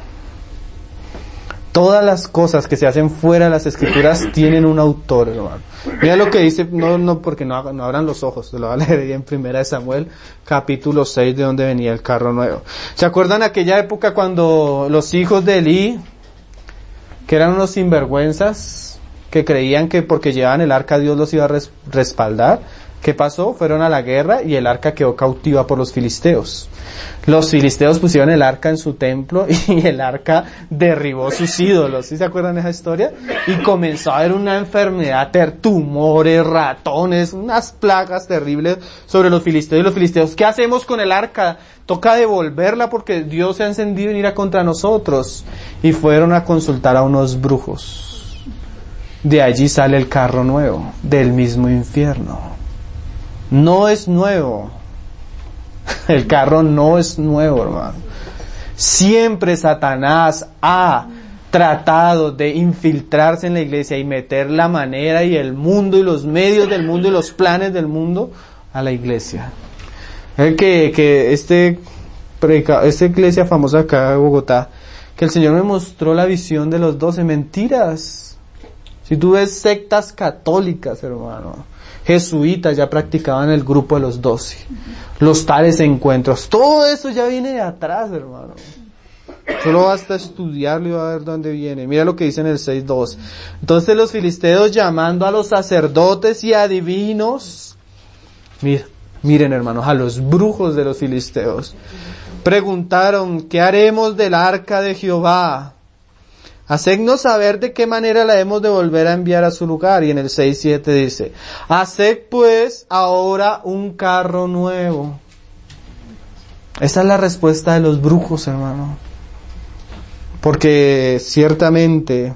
Todas las cosas que se hacen fuera de las Escrituras tienen un autor, hermano. Mira lo que dice, no, no, porque no, no abran los ojos, te lo voy a leer ahí en Primera de Samuel, capítulo seis, de dónde venía el carro nuevo. ¿Se acuerdan aquella época cuando los hijos de Elí, que eran unos sinvergüenzas, que creían que porque llevaban el arca Dios los iba a res, respaldar? ¿Qué pasó? Fueron a la guerra y el arca quedó cautiva por los filisteos. Los filisteos pusieron el arca en su templo y el arca derribó sus ídolos. ¿Sí se acuerdan de esa historia? Y comenzó a haber una enfermedad, ter tumores, ratones, unas plagas terribles sobre los filisteos. Y los filisteos, ¿qué hacemos con el arca? Toca devolverla porque Dios se ha encendido en ira contra nosotros. Y fueron a consultar a unos brujos. De allí sale el carro nuevo, del mismo infierno. No es nuevo. El carro no es nuevo, hermano. Siempre Satanás ha tratado de infiltrarse en la iglesia y meter la manera y el mundo y los medios del mundo y los planes del mundo a la iglesia. El que, que este, esta iglesia famosa acá de Bogotá, que el Señor me mostró la visión de los doce, mentiras. Si tú ves sectas católicas, hermano, jesuitas ya practicaban el grupo de los doce, los tales encuentros, todo eso ya viene de atrás, hermano. Solo basta estudiarlo y va a ver dónde viene. Mira lo que dice en el seis dos. Entonces los filisteos, llamando a los sacerdotes y adivinos, mira, miren hermanos, a los brujos de los filisteos, preguntaron, ¿qué haremos del arca de Jehová? Hacednos saber de qué manera la hemos de volver a enviar a su lugar. Y en el seis siete dice, haced pues ahora un carro nuevo. Esa es la respuesta de los brujos, hermano. Porque ciertamente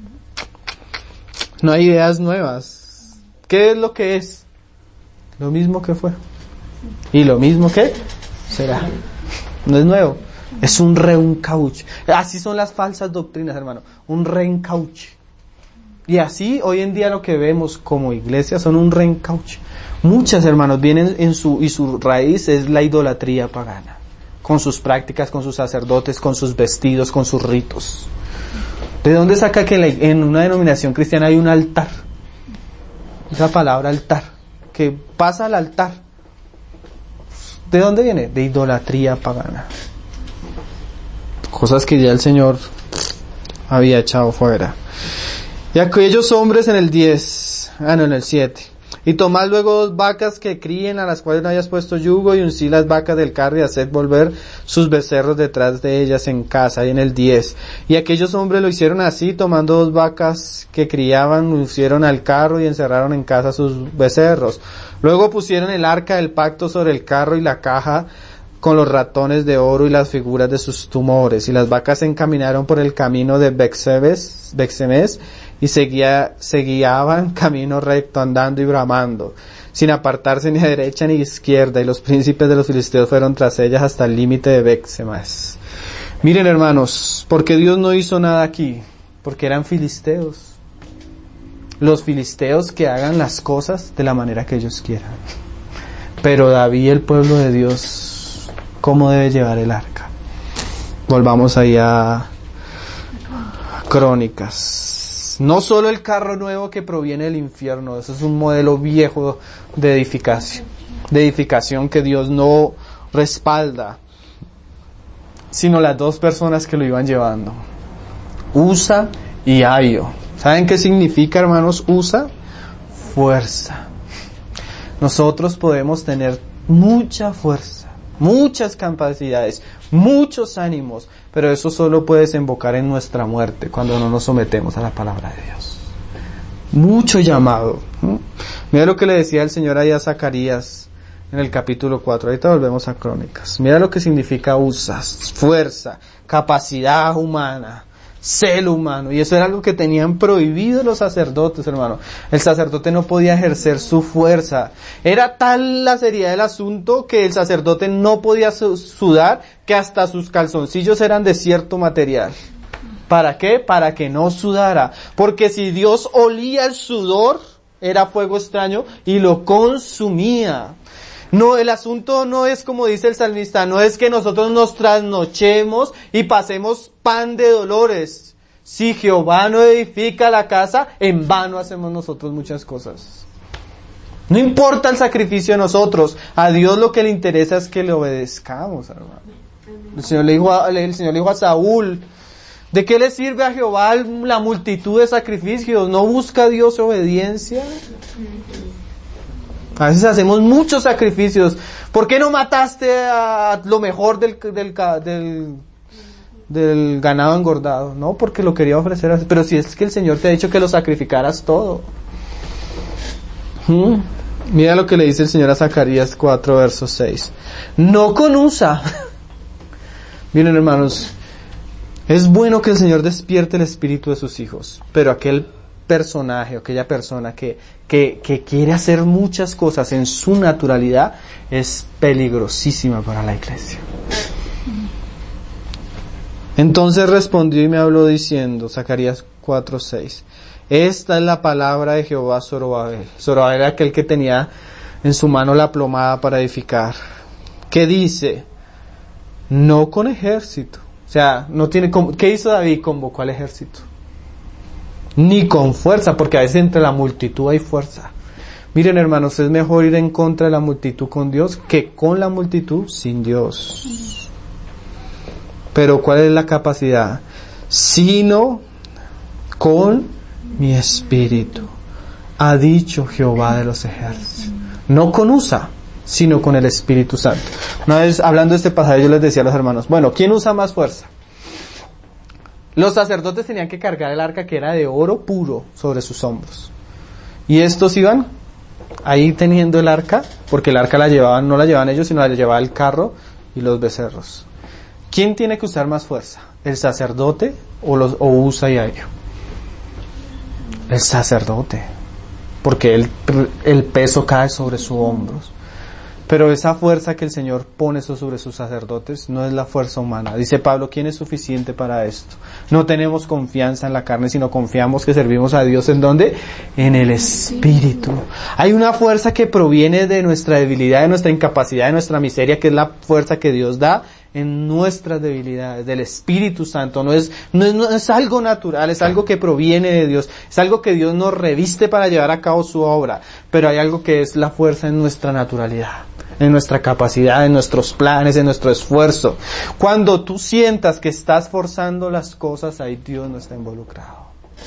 no hay ideas nuevas. ¿Qué es lo que es? Lo mismo que fue. Y lo mismo que será. No es nuevo. Es un reencauche. Así son las falsas doctrinas, hermano. Un reencauche. Y así hoy en día lo que vemos como iglesia son un reencauche. Muchas, hermanos, vienen en su, y su raíz es la idolatría pagana. Con sus prácticas, con sus sacerdotes, con sus vestidos, con sus ritos. ¿De dónde saca que en una denominación cristiana hay un altar? Esa palabra altar, que pasa al altar. ¿De dónde viene? De idolatría pagana. Cosas que ya el Señor había echado fuera. Y aquellos hombres en el diez, ah no, en el siete. Y tomad luego dos vacas que críen, a las cuales no hayas puesto yugo, y uncid las vacas del carro, y haced volver sus becerros detrás de ellas en casa. Y en el diez. Y aquellos hombres lo hicieron así, tomando dos vacas que criaban, uncieron al carro y encerraron en casa sus becerros. Luego pusieron el arca del pacto sobre el carro y la caja con los ratones de oro y las figuras de sus tumores. Y las vacas se encaminaron por el camino de Bexemes, Bexemes y seguía, se guiaban camino recto, andando y bramando, sin apartarse ni a derecha ni a izquierda, y los príncipes de los filisteos fueron tras ellas hasta el límite de Bexemes. Miren, hermanos, porque Dios no hizo nada aquí, porque eran filisteos. Los filisteos que hagan las cosas de la manera que ellos quieran. Pero David, el pueblo de Dios, ¿cómo debe llevar el arca? Volvamos ahí a Crónicas. No solo el carro nuevo que proviene del infierno, eso es un modelo viejo de edificación, de edificación que Dios no respalda, sino las dos personas que lo iban llevando, Usa y Ahio. ¿Saben qué significa, hermanos, Usa? Fuerza. Nosotros podemos tener mucha fuerza, muchas capacidades, muchos ánimos, pero eso solo puede desembocar en nuestra muerte cuando no nos sometemos a la palabra de Dios. Mucho llamado. ¿Mm? Mira lo que le decía el Señor ahí a Zacarías en el capítulo cuatro. Ahorita volvemos a Crónicas. Mira lo que significa usas, fuerza, capacidad humana, celo humano. Y eso era algo que tenían prohibido los sacerdotes, hermano. El sacerdote no podía ejercer su fuerza. Era tal la seriedad del asunto que el sacerdote no podía sudar, que hasta sus calzoncillos eran de cierto material. ¿Para qué? Para que no sudara. Porque si Dios olía el sudor, era fuego extraño y lo consumía. No, el asunto no es como dice el salmista, no es que nosotros nos trasnochemos y pasemos pan de dolores. Si Jehová no edifica la casa, en vano hacemos nosotros muchas cosas. No importa el sacrificio de nosotros, a Dios lo que le interesa es que le obedezcamos, hermano. El Señor le dijo a, el Señor le dijo a Saúl, ¿de qué le sirve a Jehová la multitud de sacrificios? ¿No busca Dios obediencia? A veces hacemos muchos sacrificios. ¿Por qué no mataste a lo mejor del, del, del, del ganado engordado? No, porque lo quería ofrecer así. Pero si es que el Señor te ha dicho que lo sacrificaras todo. ¿Mm? Mira lo que le dice el Señor a Zacarías cuatro, verso seis. No con Usa. Miren, hermanos, es bueno que el Señor despierte el espíritu de sus hijos, pero aquel personaje o aquella persona que, que, que quiere hacer muchas cosas en su naturalidad es peligrosísima para la iglesia. Entonces respondió y me habló diciendo, Zacarías cuatro seis, esta es la palabra de Jehová a Zorobabel. Zorobabel era aquel que tenía en su mano la plomada para edificar, que dice, no con ejército, o sea, no tiene, ¿qué hizo David? Convocó al ejército. Ni con fuerza, porque a veces entre la multitud hay fuerza. Miren, hermanos, es mejor ir en contra de la multitud con Dios que con la multitud sin Dios. Pero ¿cuál es la capacidad? Sino con mi espíritu, ha dicho Jehová de los ejércitos. No con Usa, sino con el Espíritu Santo. Una vez hablando de este pasaje yo les decía a los hermanos, bueno, ¿quién usa más fuerza? Los sacerdotes tenían que cargar el arca que era de oro puro sobre sus hombros. Y estos iban ahí teniendo el arca, porque el arca la llevaban, no la llevaban ellos, sino la llevaba el carro y los becerros. ¿Quién tiene que usar más fuerza? ¿El sacerdote o, los, o Usa y Ahio? El sacerdote, porque el, el peso cae sobre sus hombros. Pero esa fuerza que el Señor pone sobre sus sacerdotes no es la fuerza humana. Dice Pablo, ¿quién es suficiente para esto? No tenemos confianza en la carne, sino confiamos que servimos a Dios. ¿En dónde? En el Espíritu. Hay una fuerza que proviene de nuestra debilidad, de nuestra incapacidad, de nuestra miseria, que es la fuerza que Dios da en nuestras debilidades, del Espíritu Santo. No es, no es, no es algo natural, es algo que proviene de Dios. Es algo que Dios nos reviste para llevar a cabo su obra. Pero hay algo que es la fuerza en nuestra naturalidad, en nuestra capacidad, en nuestros planes, en nuestro esfuerzo. Cuando tú sientas que estás forzando las cosas, ahí Dios no está involucrado.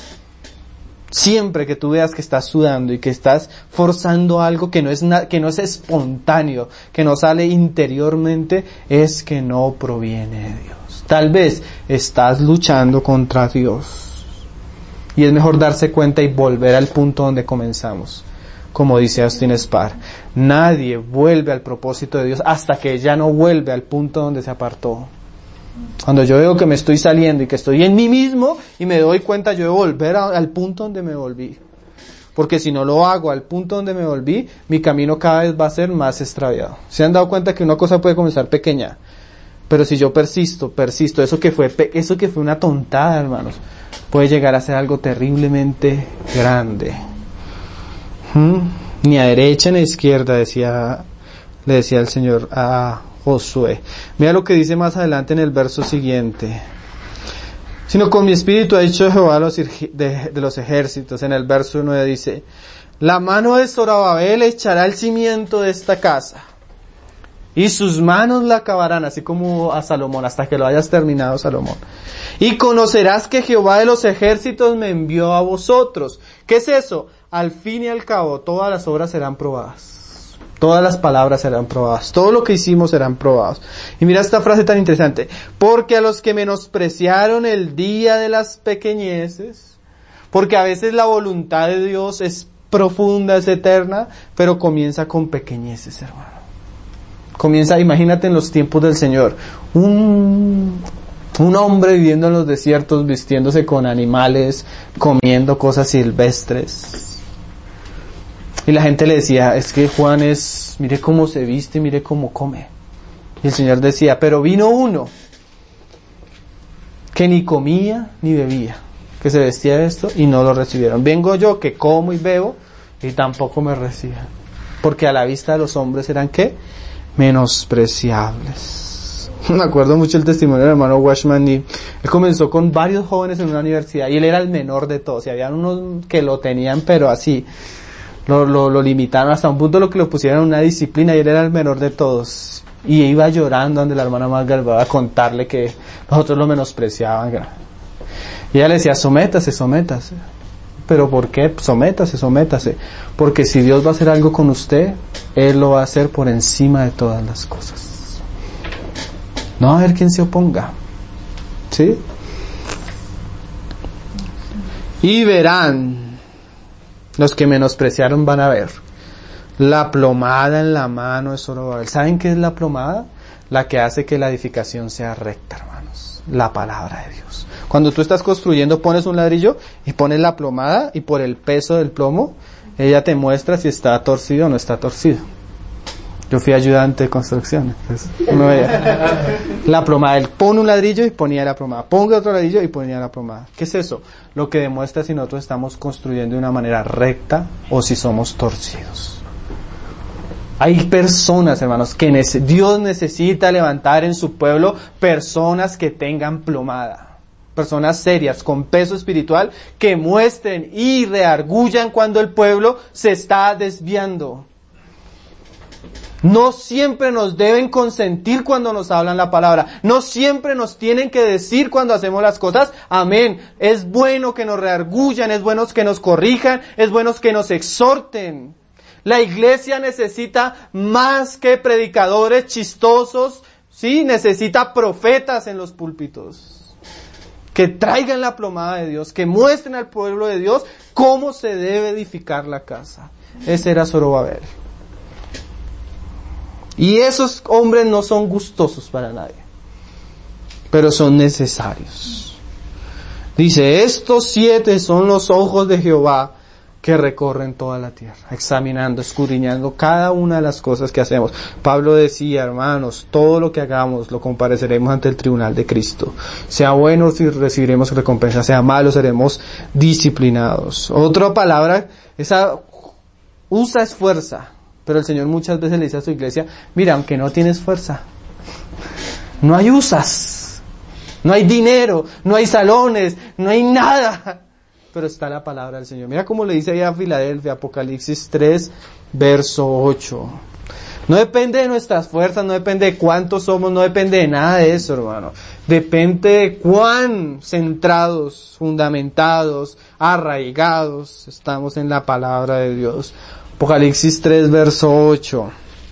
Siempre que tú veas que estás sudando y que estás forzando algo que no es na- que no es espontáneo, que no sale interiormente, es que no proviene de Dios. Tal vez estás luchando contra Dios. Y es mejor darse cuenta y volver al punto donde comenzamos. Como dice Austin Spar, nadie vuelve al propósito de Dios hasta que ya no vuelve al punto donde se apartó. Cuando yo veo que me estoy saliendo y que estoy en mí mismo y me doy cuenta, yo debo volver a, al punto donde me volví. Porque si no lo hago al punto donde me volví, mi camino cada vez va a ser más extraviado. ¿Se han dado cuenta que una cosa puede comenzar pequeña? Pero si yo persisto, persisto, eso que fue, eso que fue una tontada, hermanos, puede llegar a ser algo terriblemente grande. ¿Hmm? Ni a derecha ni a izquierda, decía, le decía el Señor a Josué. Mira lo que dice más adelante en el verso siguiente. Sino con mi espíritu ha dicho Jehová de, de los ejércitos. En el verso nueve dice, la mano de Zorobabel echará el cimiento de esta casa, y sus manos la acabarán, así como a Salomón, hasta que lo hayas terminado, Salomón. Y conocerás que Jehová de los ejércitos me envió a vosotros. ¿Qué es eso? Al fin y al cabo, todas las obras serán probadas. Todas las palabras serán probadas. Todo lo que hicimos serán probados. Y mira esta frase tan interesante. Porque a los que menospreciaron el día de las pequeñeces, porque a veces la voluntad de Dios es profunda, es eterna, pero comienza con pequeñeces, hermano. Comienza, imagínate en los tiempos del Señor, un, un hombre viviendo en los desiertos, vistiéndose con animales, comiendo cosas silvestres. Y la gente le decía, es que Juan es, mire cómo se viste, mire cómo come. Y el Señor decía, pero vino uno que ni comía ni bebía, que se vestía de esto y no lo recibieron. Vengo yo que como y bebo y tampoco me reciben. Porque a la vista de los hombres eran, ¿qué? Menospreciables. Me acuerdo mucho el testimonio del hermano Washman, y él comenzó con varios jóvenes en una universidad y él era el menor de todos. Y había unos que lo tenían, pero así, lo, lo, lo limitaron hasta un punto lo que lo pusieron en una disciplina, y él era el menor de todos. Y iba llorando ante la hermana Margarita a contarle que los otros lo menospreciaban. Y ella le decía, sométase, sométase. ¿Pero por qué? Sométase, sométase. Porque si Dios va a hacer algo con usted, Él lo va a hacer por encima de todas las cosas. No va a haber quien se oponga. ¿Sí? Y verán, los que menospreciaron van a ver la plomada en la mano de Zorobabel. ¿Saben qué es la plomada? La que hace que la edificación sea recta, hermanos. La palabra de Dios. Cuando tú estás construyendo, pones un ladrillo y pones la plomada, y por el peso del plomo, ella te muestra si está torcido o no está torcido. Yo fui ayudante de construcción. Entonces, uno veía la plomada. Él pone un ladrillo y ponía la plomada. Ponga otro ladrillo y ponía la plomada. ¿Qué es eso? Lo que demuestra si nosotros estamos construyendo de una manera recta o si somos torcidos. Hay personas, hermanos, que nece- Dios necesita levantar en su pueblo personas que tengan plomada. Personas serias, con peso espiritual, que muestren y reargullan cuando el pueblo se está desviando. No siempre nos deben consentir cuando nos hablan la palabra. No siempre nos tienen que decir cuando hacemos las cosas. Amén. Es bueno que nos reargullan, es bueno que nos corrijan, es bueno que nos exhorten. La iglesia necesita más que predicadores chistosos, sí, necesita profetas en los púlpitos. Que traigan la plomada de Dios, que muestren al pueblo de Dios cómo se debe edificar la casa. Ese era Zorobabel. Y esos hombres no son gustosos para nadie. pero son necesarios. Dice, estos siete son los ojos de Jehová que recorren toda la tierra, examinando, escudriñando cada una de las cosas que hacemos. Pablo decía, hermanos, todo lo que hagamos lo compareceremos ante el tribunal de Cristo. Sea bueno si recibiremos recompensa, sea malo seremos disciplinados. Otra palabra, esa usa es fuerza, pero el Señor muchas veces le dice a su iglesia, mira, aunque no tienes fuerza, no hay usas, no hay dinero, no hay salones, no hay nada, pero está la palabra del Señor. Mira cómo le dice ahí a Filadelfia, Apocalipsis tres, verso ocho. No depende de nuestras fuerzas, no depende de cuántos somos, no depende de nada de eso, hermano. Depende de cuán centrados, fundamentados, arraigados estamos en la palabra de Dios. Apocalipsis tres, verso ocho.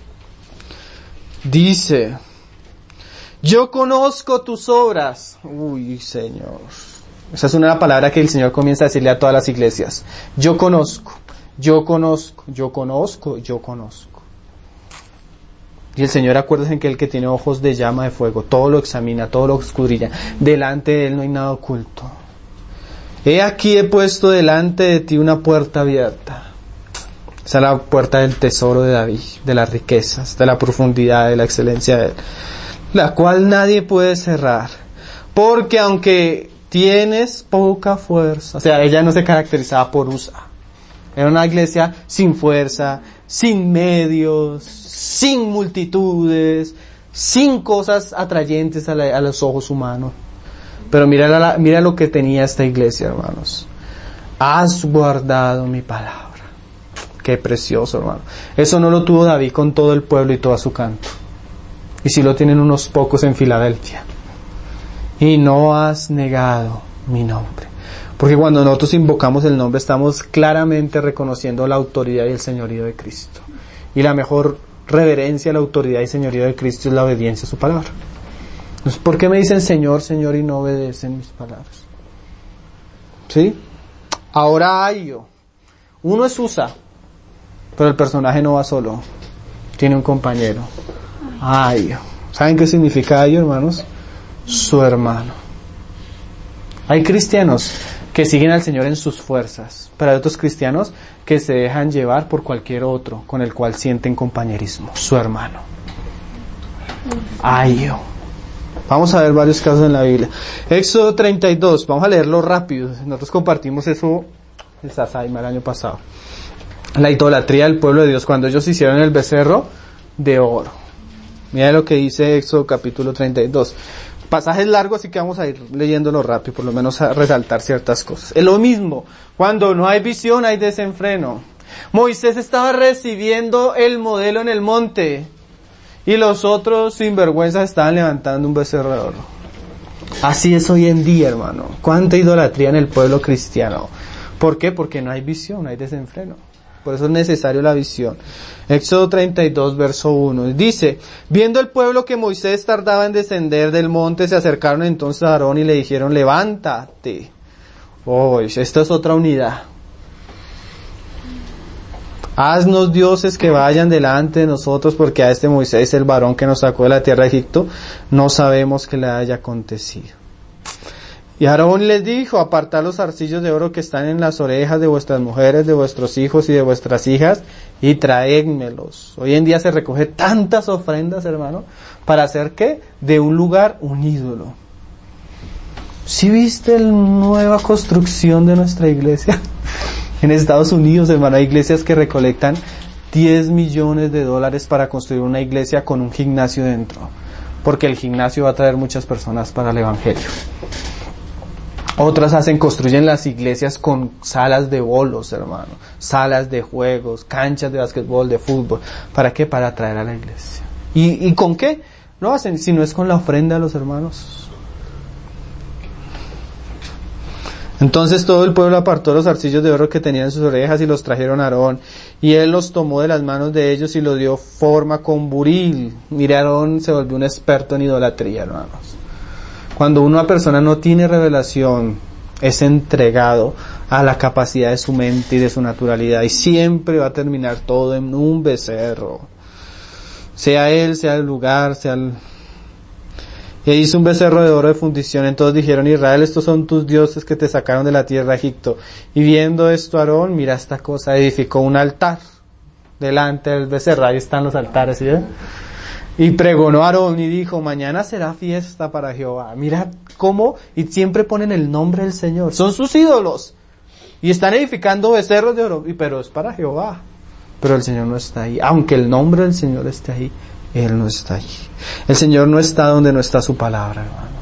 Dice, yo conozco tus obras. Uy, Señor. Esa es una palabra que el Señor comienza a decirle a todas las iglesias. Yo conozco, yo conozco, yo conozco, yo conozco. Y el Señor, acuérdese en que el que tiene ojos de llama de fuego, todo lo examina, todo lo escudriña. Delante de Él no hay nada oculto. He aquí he puesto delante de ti una puerta abierta. Esa es la puerta del tesoro de David, de las riquezas, de la profundidad, de la excelencia de Él, la cual nadie puede cerrar. Porque aunque tienes poca fuerza, o sea, ella no se caracterizaba por usa. Era una iglesia sin fuerza, sin medios, sin multitudes, sin cosas atrayentes a, la, a los ojos humanos. Pero mira, la, mira lo que tenía esta iglesia, hermanos. Has guardado mi palabra. Qué precioso, hermano. Eso no lo tuvo David con todo el pueblo y todo su canto. Y sí lo tienen unos pocos en Filadelfia. Y no has negado mi nombre. Porque cuando nosotros invocamos el nombre estamos claramente reconociendo la autoridad y el señorío de Cristo. Y la mejor reverencia a la autoridad y señorío de Cristo es la obediencia a su palabra. Entonces, ¿por qué me dicen Señor, Señor y no obedecen mis palabras? ¿Sí? Ahora Ayo. Uno es Usa, pero el personaje no va solo. Tiene un compañero. Ayo. ¿Saben qué significa Ayo, hermanos? Su hermano. Hay cristianos que siguen al Señor en sus fuerzas, pero hay otros cristianos que se dejan llevar por cualquier otro con el cual sienten compañerismo, su hermano. Ayo. Vamos a ver varios casos en la Biblia. Éxodo treinta y dos, vamos a leerlo rápido. Nosotros compartimos eso el Sasaima el año pasado. La idolatría del pueblo de Dios cuando ellos hicieron el becerro de oro. Mira lo que dice Éxodo capítulo treinta y dos. Pasajes largos, así que vamos a ir leyéndolo rápido, por lo menos a resaltar ciertas cosas. Es lo mismo, cuando no hay visión hay desenfreno. Moisés estaba recibiendo el modelo en el monte y los otros sinvergüenzas estaban levantando un becerro de oro. Así es hoy en día, hermano. Cuánta idolatría en el pueblo cristiano. ¿Por qué? Porque no hay visión, no hay desenfreno. Por eso es necesario la visión. Éxodo treinta y dos, verso uno. Dice, viendo el pueblo que Moisés tardaba en descender del monte, se acercaron entonces a Aarón y le dijeron, levántate. Oh, esta es otra unidad. Haznos dioses que vayan delante de nosotros, porque a este Moisés, el varón que nos sacó de la tierra de Egipto, no sabemos qué le haya acontecido. Y Aarón les dijo, apartad los zarcillos de oro que están en las orejas de vuestras mujeres, de vuestros hijos y de vuestras hijas, y traédmelos. Hoy en día se recoge tantas ofrendas, hermano, ¿para hacer qué? De un lugar un ídolo. ¿Sí viste la nueva construcción de nuestra iglesia? En Estados Unidos, hermano, hay iglesias que recolectan diez millones de dólares para construir una iglesia con un gimnasio dentro, porque el gimnasio va a traer muchas personas para el evangelio. Otras hacen, construyen las iglesias con salas de bolos, hermano, salas de juegos, canchas de básquetbol, de fútbol. ¿Para qué? Para atraer a la iglesia. ¿Y, y con qué? No hacen, si no es con la ofrenda a los hermanos. Entonces todo el pueblo apartó los zarcillos de oro que tenían en sus orejas y los trajeron a Aarón. Y él los tomó de las manos de ellos y los dio forma con buril. Mire, Aarón se volvió un experto en idolatría, hermanos. Cuando una persona no tiene revelación, es entregado a la capacidad de su mente y de su naturalidad, y siempre va a terminar todo en un becerro. Sea él, sea el lugar, sea el... E hizo un becerro de oro de fundición. Entonces dijeron: Israel, estos son tus dioses que te sacaron de la tierra de Egipto. Y viendo esto Aarón, mira esta cosa, edificó un altar delante del becerro. Ahí están los altares, ¿sí? Y pregonó a Aarón y dijo: mañana será fiesta para Jehová. Mira cómo, y siempre ponen el nombre del Señor. Son sus ídolos. Y están edificando becerros de oro, pero es para Jehová. Pero el Señor no está ahí. Aunque el nombre del Señor esté ahí, Él no está ahí. El Señor no está donde no está su palabra, hermano.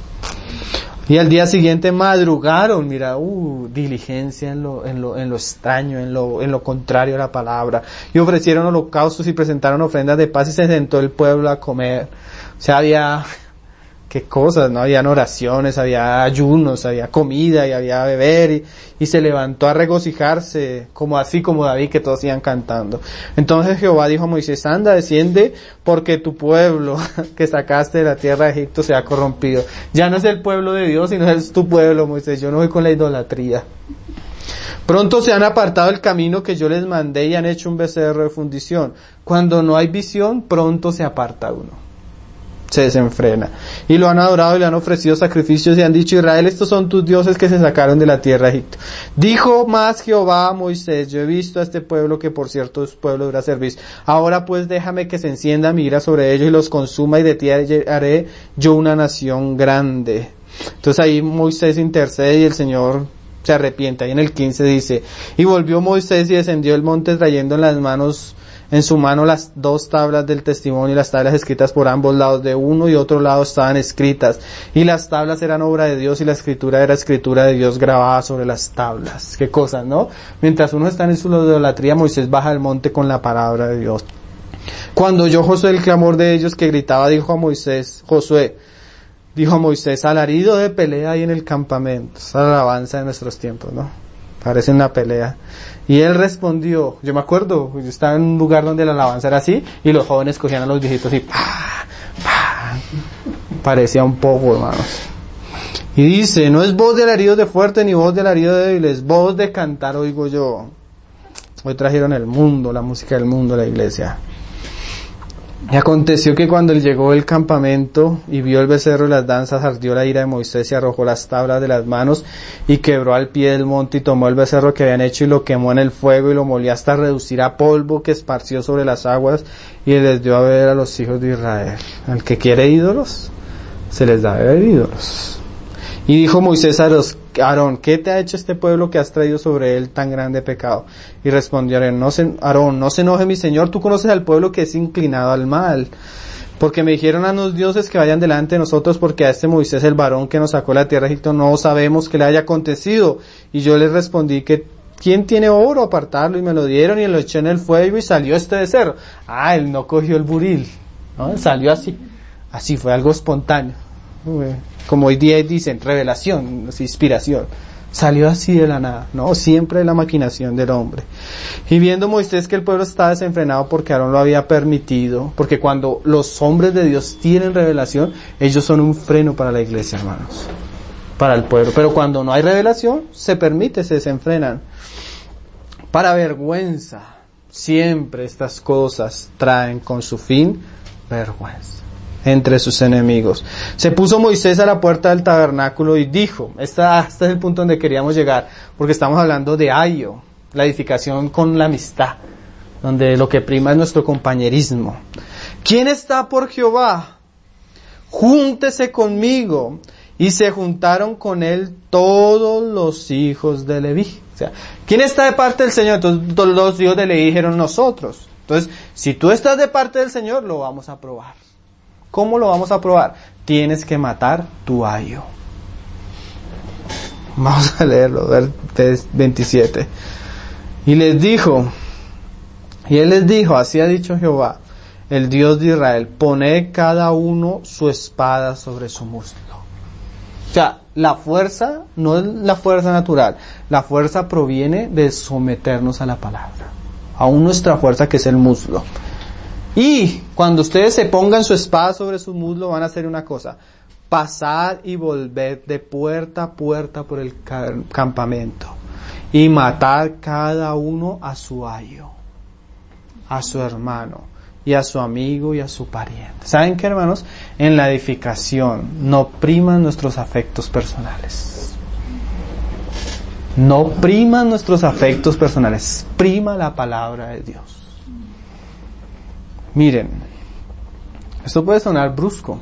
Y al día siguiente madrugaron, mira, uh, diligencia en lo, en lo, en lo extraño, en lo, en lo contrario a la palabra. Y ofrecieron holocaustos y presentaron ofrendas de paz y se sentó el pueblo a comer. O sea, había, qué cosas, ¿no? Habían oraciones, había ayunos, había comida y había beber y, y se levantó a regocijarse, como así como David, que todos iban cantando. Entonces Jehová dijo a Moisés: anda, desciende, porque tu pueblo que sacaste de la tierra de Egipto se ha corrompido. Ya no es el pueblo de Dios, sino es tu pueblo, Moisés. Yo no voy con la idolatría. Pronto se han apartado el camino que yo les mandé y han hecho un becerro de fundición. Cuando no hay visión, pronto se aparta uno. Se desenfrena. Y lo han adorado y le han ofrecido sacrificios y han dicho: Israel, estos son tus dioses que se sacaron de la tierra de Egipto. Dijo más Jehová a Moisés: yo he visto a este pueblo, que por cierto es pueblo de dura servicio. Ahora pues déjame que se encienda mi ira sobre ellos y los consuma, y de ti haré yo una nación grande. Entonces ahí Moisés intercede y el Señor se arrepiente. Ahí en el quince dice: y volvió Moisés y descendió el monte trayendo en las manos En su mano las dos tablas del testimonio y las tablas escritas por ambos lados. De uno y otro lado estaban escritas. Y las tablas eran obra de Dios y la escritura era escritura de Dios grabada sobre las tablas. Qué cosas, ¿no? Mientras uno está en su idolatría, Moisés baja al monte con la palabra de Dios. Cuando oyó Josué el clamor de ellos que gritaba, dijo a Moisés, Josué, dijo a Moisés, alarido de pelea ahí en el campamento. Esa es la alabanza de nuestros tiempos, ¿no? Parece una pelea. Y él respondió, yo me acuerdo, yo estaba en un lugar donde la alabanza era así, y los jóvenes cogían a los viejitos y ¡pah! ¡pah! Parecía un poco, hermanos. Y dice, no es voz de alaridos de fuerte ni voz de alarido de débil, es voz de cantar oigo yo. Hoy trajeron el mundo, la música del mundo a la iglesia. Y aconteció que cuando él llegó al campamento y vio el becerro y las danzas, ardió la ira de Moisés y arrojó las tablas de las manos y quebró al pie del monte y tomó el becerro que habían hecho y lo quemó en el fuego y lo molió hasta reducir a polvo que esparció sobre las aguas y les dio a beber a los hijos de Israel. Al que quiere ídolos, se les da a beber ídolos. Y dijo Moisés a Aarón, ¿qué te ha hecho este pueblo que has traído sobre él tan grande pecado? Y respondió Aarón, no se, Aarón, no se enoje mi señor, tú conoces al pueblo que es inclinado al mal. Porque me dijeron a los dioses que vayan delante de nosotros, porque a este Moisés, el varón que nos sacó de la tierra de Egipto, no sabemos qué le haya acontecido. Y yo les respondí que, ¿quién tiene oro? Apartarlo, y me lo dieron y lo eché en el fuego y salió este becerro. Ah, él no cogió el buril, ¿no? Salió así. Así fue algo espontáneo. Como hoy día dicen, revelación, inspiración. Salió así de la nada, ¿no? Siempre la maquinación del hombre. Y viendo Moisés que el pueblo estaba desenfrenado porque Aarón lo había permitido, porque cuando los hombres de Dios tienen revelación, ellos son un freno para la iglesia, hermanos, para el pueblo. Pero cuando no hay revelación, se permite, se desenfrenan. Para vergüenza, siempre estas cosas traen con su fin vergüenza entre sus enemigos. Se puso Moisés a la puerta del tabernáculo y dijo, esta, este es el punto donde queríamos llegar, porque estamos hablando de ayo, la edificación con la amistad, donde lo que prima es nuestro compañerismo. ¿Quién está por Jehová? Júntese conmigo. Y se juntaron con él todos los hijos de Leví. O sea, ¿quién está de parte del Señor? Entonces todos los hijos de Leví dijeron nosotros. Entonces, si tú estás de parte del Señor, lo vamos a probar. ¿Cómo lo vamos a probar? Tienes que matar tu ayo. Vamos a leerlo, versículo veintisiete. Y les dijo, y él les dijo, así ha dicho Jehová, el Dios de Israel, poned cada uno su espada sobre su muslo. O sea, la fuerza no es la fuerza natural, la fuerza proviene de someternos a la palabra, aún nuestra fuerza que es el muslo. Y cuando ustedes se pongan su espada sobre su muslo van a hacer una cosa, pasar y volver de puerta a puerta por el campamento y matar cada uno a su ayo, a su hermano, y a su amigo y a su pariente. ¿Saben qué, hermanos? En la edificación no priman nuestros afectos personales. No priman nuestros afectos personales, prima la palabra de Dios. Miren, esto puede sonar brusco.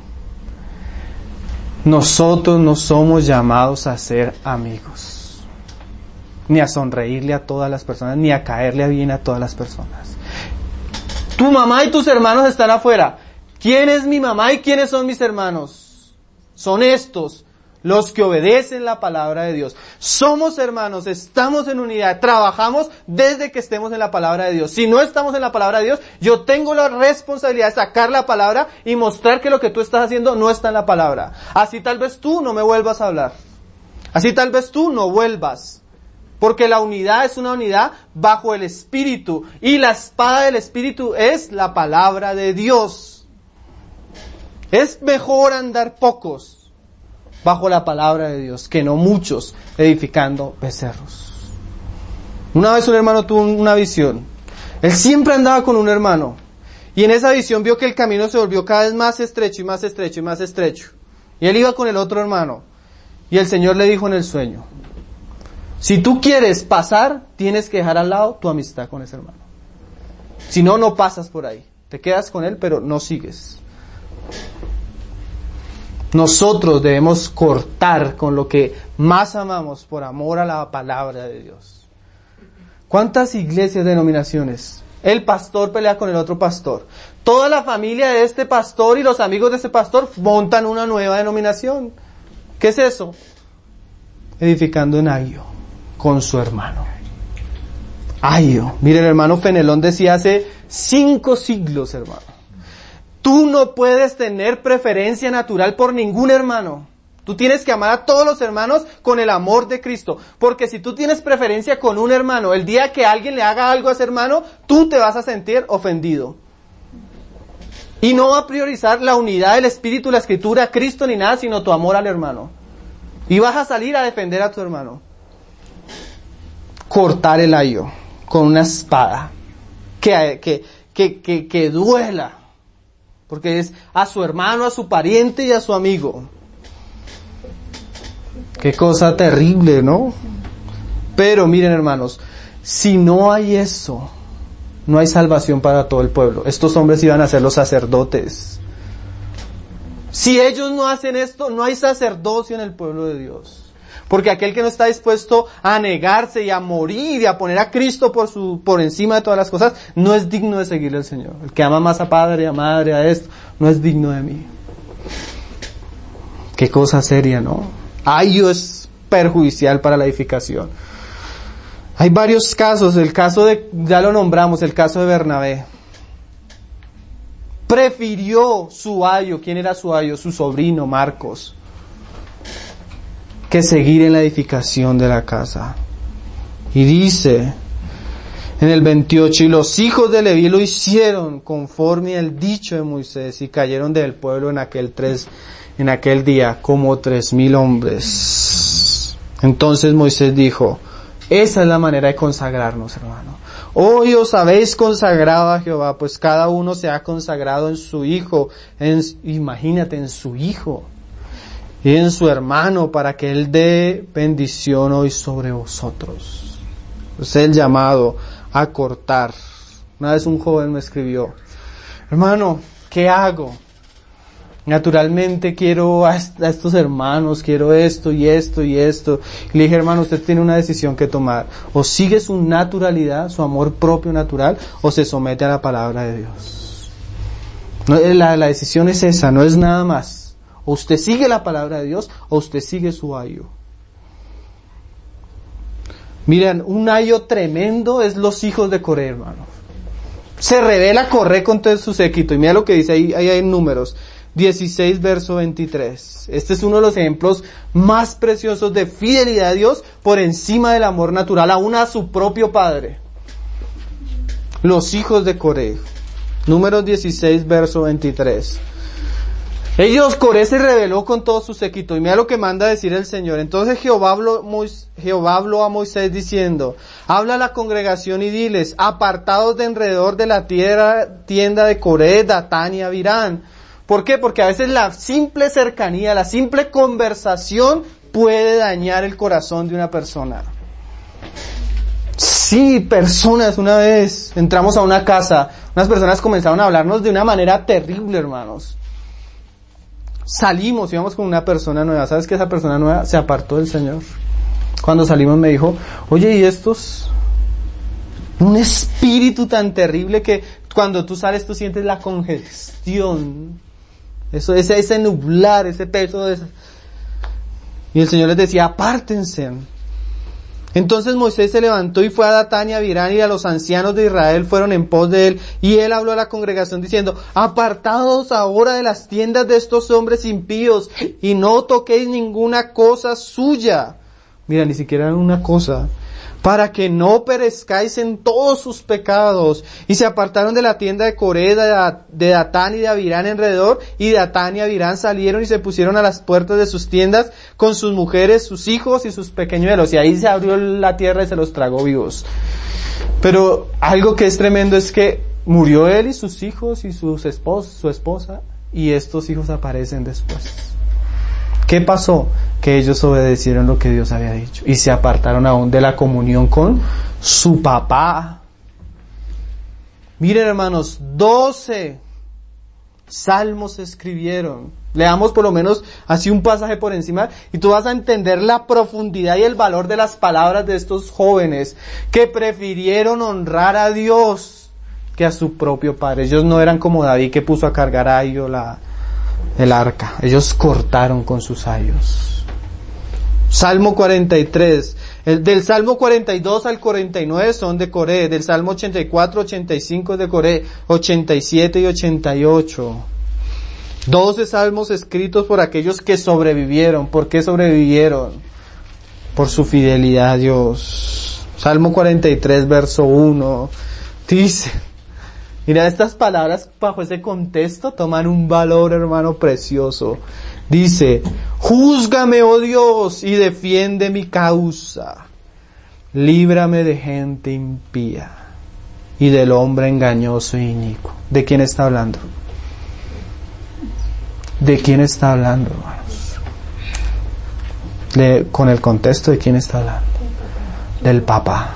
Nosotros no somos llamados a ser amigos, ni a sonreírle a todas las personas, ni a caerle bien a todas las personas. Tu mamá y tus hermanos están afuera. ¿Quién es mi mamá y quiénes son mis hermanos? Son estos, los que obedecen la palabra de Dios. Somos hermanos, estamos en unidad, trabajamos desde que estemos en la palabra de Dios. Si no estamos en la palabra de Dios, yo tengo la responsabilidad de sacar la palabra y mostrar que lo que tú estás haciendo no está en la palabra. Así tal vez tú no me vuelvas a hablar. Así tal vez tú no vuelvas. Porque la unidad es una unidad bajo el Espíritu. Y la espada del Espíritu es la palabra de Dios. Es mejor andar pocos bajo la palabra de Dios que no muchos edificando becerros. Una vez un hermano tuvo una visión. Él siempre andaba con un hermano. Y en esa visión vio que el camino se volvió cada vez más estrecho y más estrecho y más estrecho. Y él iba con el otro hermano. Y el Señor le dijo en el sueño: si tú quieres pasar, tienes que dejar al lado tu amistad con ese hermano. Si no, no pasas por ahí. Te quedas con él, pero no sigues. Nosotros debemos cortar con lo que más amamos por amor a la palabra de Dios. ¿Cuántas iglesias, denominaciones? El pastor pelea con el otro pastor. Toda la familia de este pastor y los amigos de este pastor montan una nueva denominación. ¿Qué es eso? Edificando en Ayo con su hermano. Ayo. Mire, el hermano Fenelón decía hace cinco siglos, hermano: tú no puedes tener preferencia natural por ningún hermano. Tú tienes que amar a todos los hermanos con el amor de Cristo. Porque si tú tienes preferencia con un hermano, el día que alguien le haga algo a ese hermano, tú te vas a sentir ofendido. Y no va a priorizar la unidad del Espíritu, la Escritura, Cristo ni nada, sino tu amor al hermano. Y vas a salir a defender a tu hermano. Cortar el ayo con una espada que, que, que, que, que duela. Porque es a su hermano, a su pariente y a su amigo. Qué cosa terrible, ¿no? Pero miren, hermanos, si no hay eso, no hay salvación para todo el pueblo. Estos hombres iban a ser los sacerdotes. Si ellos no hacen esto, no hay sacerdocio en el pueblo de Dios. Porque aquel que no está dispuesto a negarse y a morir y a poner a Cristo por su, por encima de todas las cosas, no es digno de seguirle al Señor. El que ama más a padre, a madre, a esto, no es digno de mí. Qué cosa seria, ¿no? Ayo es perjudicial para la edificación. Hay varios casos. El caso de, ya lo nombramos, el caso de Bernabé. Prefirió su ayo. ¿Quién era su ayo? Su sobrino Marcos, que seguir en la edificación de la casa. Y dice en el veintiocho: y los hijos de Leví lo hicieron conforme al dicho de Moisés, y cayeron del pueblo en aquel tres, en aquel día como tres mil hombres. Entonces Moisés dijo: esa es la manera de consagrarnos, hermano. Hoy os habéis consagrado a Jehová, pues cada uno se ha consagrado en su hijo, en, imagínate, en su hijo y en su hermano, para que él dé bendición hoy sobre vosotros. Es el llamado a cortar. Una vez un joven me escribió: hermano, ¿qué hago? Naturalmente quiero a estos hermanos, quiero esto y esto y esto. Y le dije: hermano, usted tiene una decisión que tomar. O sigue su naturalidad, su amor propio natural, o se somete a la palabra de Dios. No, la, la decisión es esa, no es nada más. O usted sigue la palabra de Dios, o usted sigue su ayo. Miren, un ayo tremendo es los hijos de Coré, hermano. Se revela Coré con todo su séquito. Y mira lo que dice ahí, ahí hay números. dieciséis, verso veintitrés. Este es uno de los ejemplos más preciosos de fidelidad a Dios por encima del amor natural, aún a su propio padre. Los hijos de Coré. Números dieciséis, verso veintitrés. Ellos, Coré se rebeló con todo su séquito, y mira lo que manda a decir el Señor. Entonces Jehová habló, Mois, Jehová habló a Moisés diciendo, habla a la congregación y diles, apartados de alrededor de la tierra, tienda de Coré, Datán y Abirán. ¿Por qué? Porque a veces la simple cercanía, la simple conversación puede dañar el corazón de una persona. Sí, personas, una vez entramos a una casa, unas personas comenzaron a hablarnos de una manera terrible, hermanos. Salimos, íbamos con una persona nueva. ¿Sabes que esa persona nueva se apartó del Señor? Cuando salimos me dijo, oye, ¿y estos? Un espíritu tan terrible que cuando tú sales tú sientes la congestión. Eso, ese, ese nublar, ese peso. De ese... Y el Señor les decía, apártense. Entonces Moisés se levantó y fue a Datán y a Abirán, y a los ancianos de Israel fueron en pos de él, y él habló a la congregación diciendo, apartados ahora de las tiendas de estos hombres impíos, y no toquéis ninguna cosa suya. Mira, ni siquiera una cosa. Para que no perezcáis en todos sus pecados. Y se apartaron de la tienda de Coré, de Datán y de Abirán alrededor, y Datán y Abirán salieron y se pusieron a las puertas de sus tiendas con sus mujeres, sus hijos y sus pequeñuelos. Y ahí se abrió la tierra y se los tragó vivos. Pero algo que es tremendo es que murió él y sus hijos y sus espos, su esposa, y estos hijos aparecen después. ¿Qué pasó? Que ellos obedecieron lo que Dios había dicho y se apartaron aún de la comunión con su papá. Miren, hermanos, doce salmos se escribieron. Leamos por lo menos así un pasaje por encima y tú vas a entender la profundidad y el valor de las palabras de estos jóvenes que prefirieron honrar a Dios que a su propio padre. Ellos no eran como David, que puso a cargar a ellos la el arca. Ellos cortaron con sus ayos. Salmo cuarenta y tres. El, del Salmo cuarenta y dos al cuarenta y nueve son de Coré. Del Salmo ochenta y cuatro, ochenta y cinco es de Coré. ochenta y siete y ochenta y ocho. doce salmos escritos por aquellos que sobrevivieron. ¿Por qué sobrevivieron? Por su fidelidad a Dios. Salmo cuarenta y tres, verso uno. Dice... Mira, estas palabras bajo ese contexto toman un valor, hermano, precioso. Dice, júzgame, oh Dios, y defiende mi causa. Líbrame de gente impía y del hombre engañoso e inicuo. ¿De quién está hablando? ¿De quién está hablando, hermanos? De, con el contexto, ¿de quién está hablando? Del papá.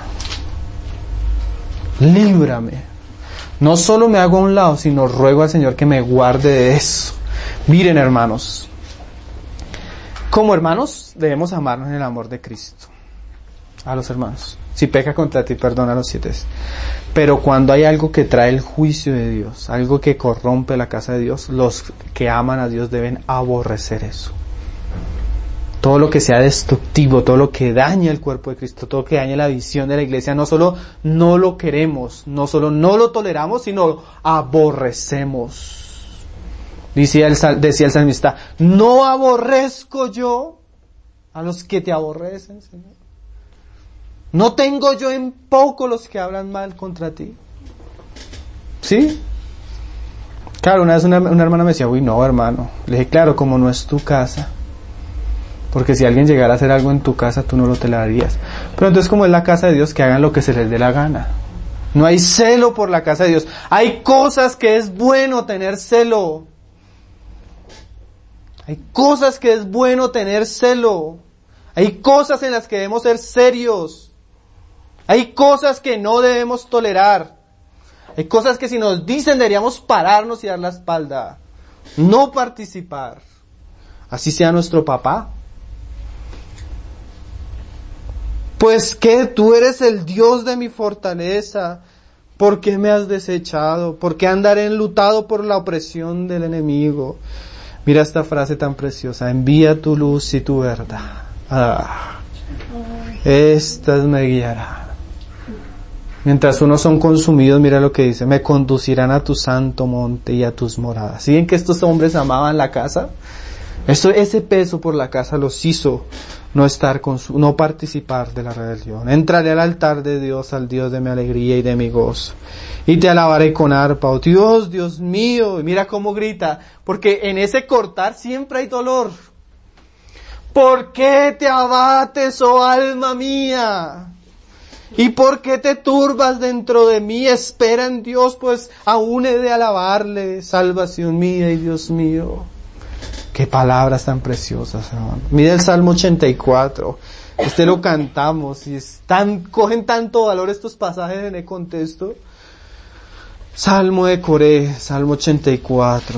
Líbrame. No solo me hago a un lado, sino ruego al Señor que me guarde de eso. Miren, hermanos, como hermanos debemos amarnos en el amor de Cristo. A los hermanos. Si peca contra ti, perdona los siete. Pero cuando hay algo que trae el juicio de Dios, algo que corrompe la casa de Dios, los que aman a Dios deben aborrecer eso. Todo lo que sea destructivo, todo lo que dañe el cuerpo de Cristo, todo lo que dañe la visión de la iglesia, no solo no lo queremos, no solo no lo toleramos, sino lo aborrecemos. Decía el, decía el salmista, no aborrezco yo a los que te aborrecen, Señor. No tengo yo en poco los que hablan mal contra ti. ¿Sí? Claro, una vez una, una hermana me decía, uy, no, hermano. Le dije, claro, como no es tu casa. Porque si alguien llegara a hacer algo en tu casa, tú no lo tolerarías. Pero entonces, como es la casa de Dios, que hagan lo que se les dé la gana. No hay celo por la casa de Dios. Hay cosas que es bueno tener celo. Hay cosas que es bueno tener celo. Hay cosas en las que debemos ser serios. Hay cosas que no debemos tolerar. Hay cosas que si nos dicen deberíamos pararnos y dar la espalda. No participar. Así sea nuestro papá. Pues que tú eres el Dios de mi fortaleza. ¿Por qué me has desechado? ¿Por qué andaré enlutado por la opresión del enemigo? Mira esta frase tan preciosa. Envía tu luz y tu verdad. Ah, estas me guiarán. Mientras unos son consumidos, mira lo que dice. Me conducirán a tu santo monte y a tus moradas. ¿Siguen que estos hombres amaban la casa? Esto, ese peso por la casa los hizo no estar con su, no participar de la rebelión. Entraré al altar de Dios, al Dios de mi alegría y de mi gozo, y te alabaré con arpa, oh Dios, Dios mío. Y mira cómo grita, porque en ese cortar siempre hay dolor. ¿Por qué te abates, oh alma mía? ¿Y por qué te turbas dentro de mí? Espera en Dios, pues aún he de alabarle, salvación mía y Dios mío. Qué palabras tan preciosas, hermano. Mira el Salmo ochenta y cuatro. Este lo cantamos y es tan, cogen tanto valor estos pasajes en el contexto. Salmo de Coré, Salmo ochenta y cuatro.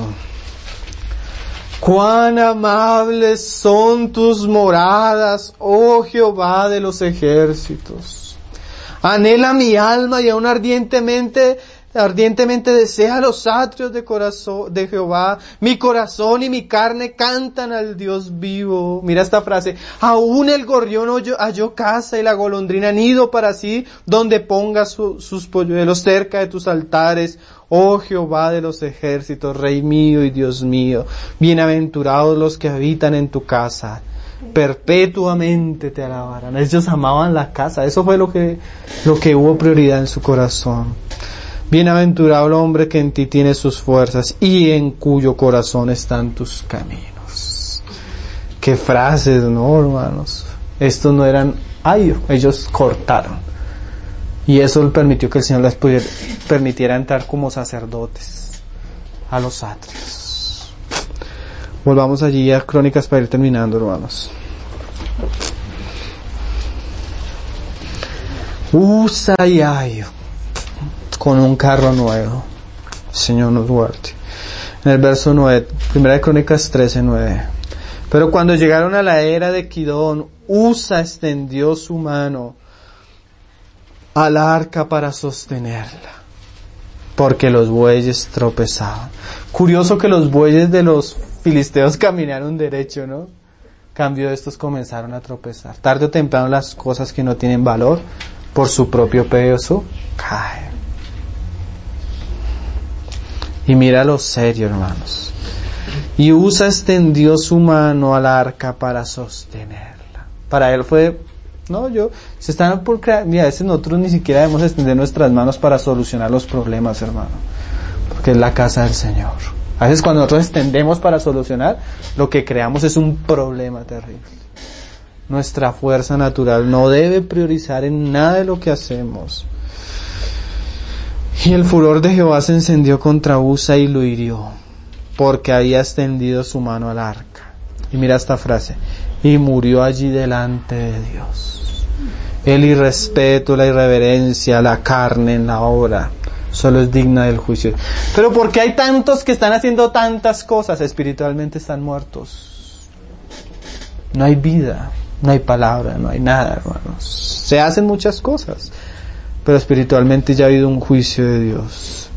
Cuán amables son tus moradas, oh Jehová de los ejércitos. Anhela mi alma y aún ardientemente Ardientemente desea los atrios de corazón de Jehová. Mi corazón y mi carne cantan al Dios vivo. Mira esta frase. Aún el gorrión halló, halló casa y la golondrina nido para sí, donde ponga su, sus polluelos cerca de tus altares. Oh Jehová de los ejércitos, Rey mío y Dios mío. Bienaventurados los que habitan en tu casa. Perpetuamente te alabarán. Ellos amaban la casa. Eso fue lo que, lo que hubo prioridad en su corazón. Bienaventurado el hombre que en ti tiene sus fuerzas y en cuyo corazón están tus caminos. Qué frases, ¿no, hermanos? Estos no eran ayos, ellos cortaron. Y eso permitió que el Señor les pudiera, permitiera entrar como sacerdotes a los atrios. Volvamos allí a Crónicas para ir terminando, hermanos. Usa y ayo con un carro nuevo. Señor nos guarde. En el verso nueve, Primera de Crónicas trece, nueve. Pero cuando llegaron a la era de Kidón, Usa extendió su mano al arca para sostenerla, porque los bueyes tropezaban. Curioso que los bueyes de los filisteos caminaron derecho, ¿no? Cambio, estos comenzaron a tropezar. Tarde o temprano las cosas que no tienen valor, por su propio peso, caen. Y mira lo serio, hermanos. Y Usa extendió su mano al arca para sostenerla. Para él fue, no, yo, se están por crear, mira, a veces nosotros ni siquiera debemos extender nuestras manos para solucionar los problemas, hermano. Porque es la casa del Señor. A veces cuando nosotros extendemos para solucionar, lo que creamos es un problema terrible. Nuestra fuerza natural no debe priorizar en nada de lo que hacemos. Y el furor de Jehová se encendió contra Usa y lo hirió, porque había extendido su mano al arca. Y mira esta frase, y murió allí delante de Dios. El irrespeto, la irreverencia, la carne en la obra, solo es digna del juicio. Pero ¿por qué hay tantos que están haciendo tantas cosas? Espiritualmente están muertos. No hay vida, no hay palabra, no hay nada, hermanos. Se hacen muchas cosas, pero espiritualmente ya ha habido un juicio de Dios.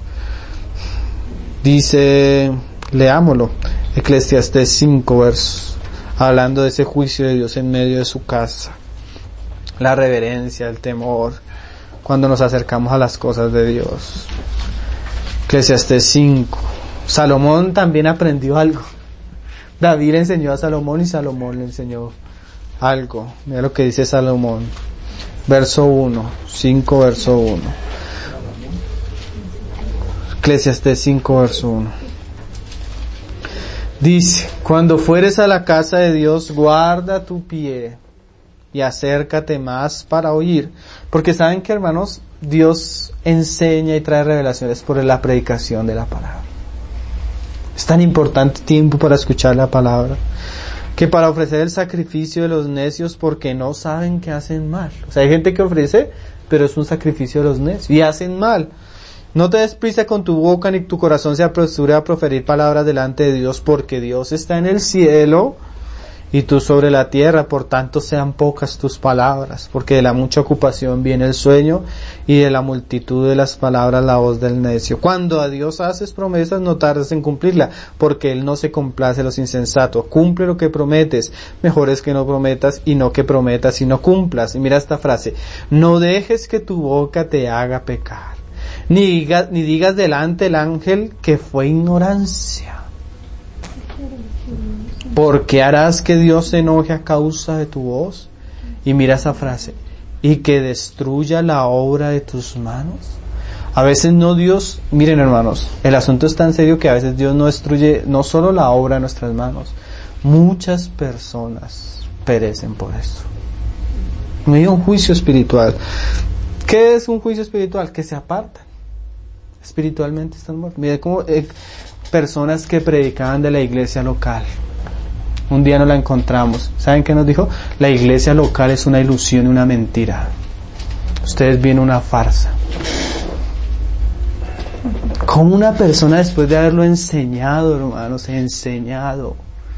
Dice, leámoslo, Eclesiastés cinco versos, hablando de ese juicio de Dios en medio de su casa. La reverencia, el temor, cuando nos acercamos a las cosas de Dios. Eclesiastés cinco. Salomón también aprendió algo. David le enseñó a Salomón y Salomón le enseñó algo. Mira lo que dice Salomón. Verso uno, cinco verso uno. Eclesiastés cinco verso uno. Dice, cuando fueres a la casa de Dios, guarda tu pie y acércate más para oír. Porque saben que, hermanos, Dios enseña y trae revelaciones por la predicación de la palabra. Es tan importante tiempo para escuchar la palabra, que para ofrecer el sacrificio de los necios porque no saben que hacen mal. O sea, hay gente que ofrece, pero es un sacrificio de los necios y hacen mal. No te des prisa con tu boca ni tu corazón se apresure a proferir palabras delante de Dios, porque Dios está en el cielo y tú sobre la tierra, por tanto sean pocas tus palabras, porque de la mucha ocupación viene el sueño y de la multitud de las palabras la voz del necio. Cuando a Dios haces promesas, no tardes en cumplirla, porque Él no se complace los insensatos. Cumple lo que prometes, mejor es que no prometas y no que prometas y no cumplas. Y mira esta frase, no dejes que tu boca te haga pecar, ni digas, ni digas delante el ángel que fue ignorancia. ¿Por qué harás que Dios se enoje a causa de tu voz? Y mira esa frase, y que destruya la obra de tus manos. A veces no Dios, miren hermanos, el asunto es tan serio que a veces Dios no destruye no solo la obra de nuestras manos, muchas personas perecen por eso. No hay un juicio espiritual. ¿Qué es un juicio espiritual? Que se apartan. Espiritualmente están muertos. Miren como eh, personas que predicaban de la iglesia local. Un día nos la encontramos. ¿Saben qué nos dijo? La iglesia local es una ilusión y una mentira. Ustedes ven una farsa. Como una persona después de haberlo enseñado, hermanos, enseñado.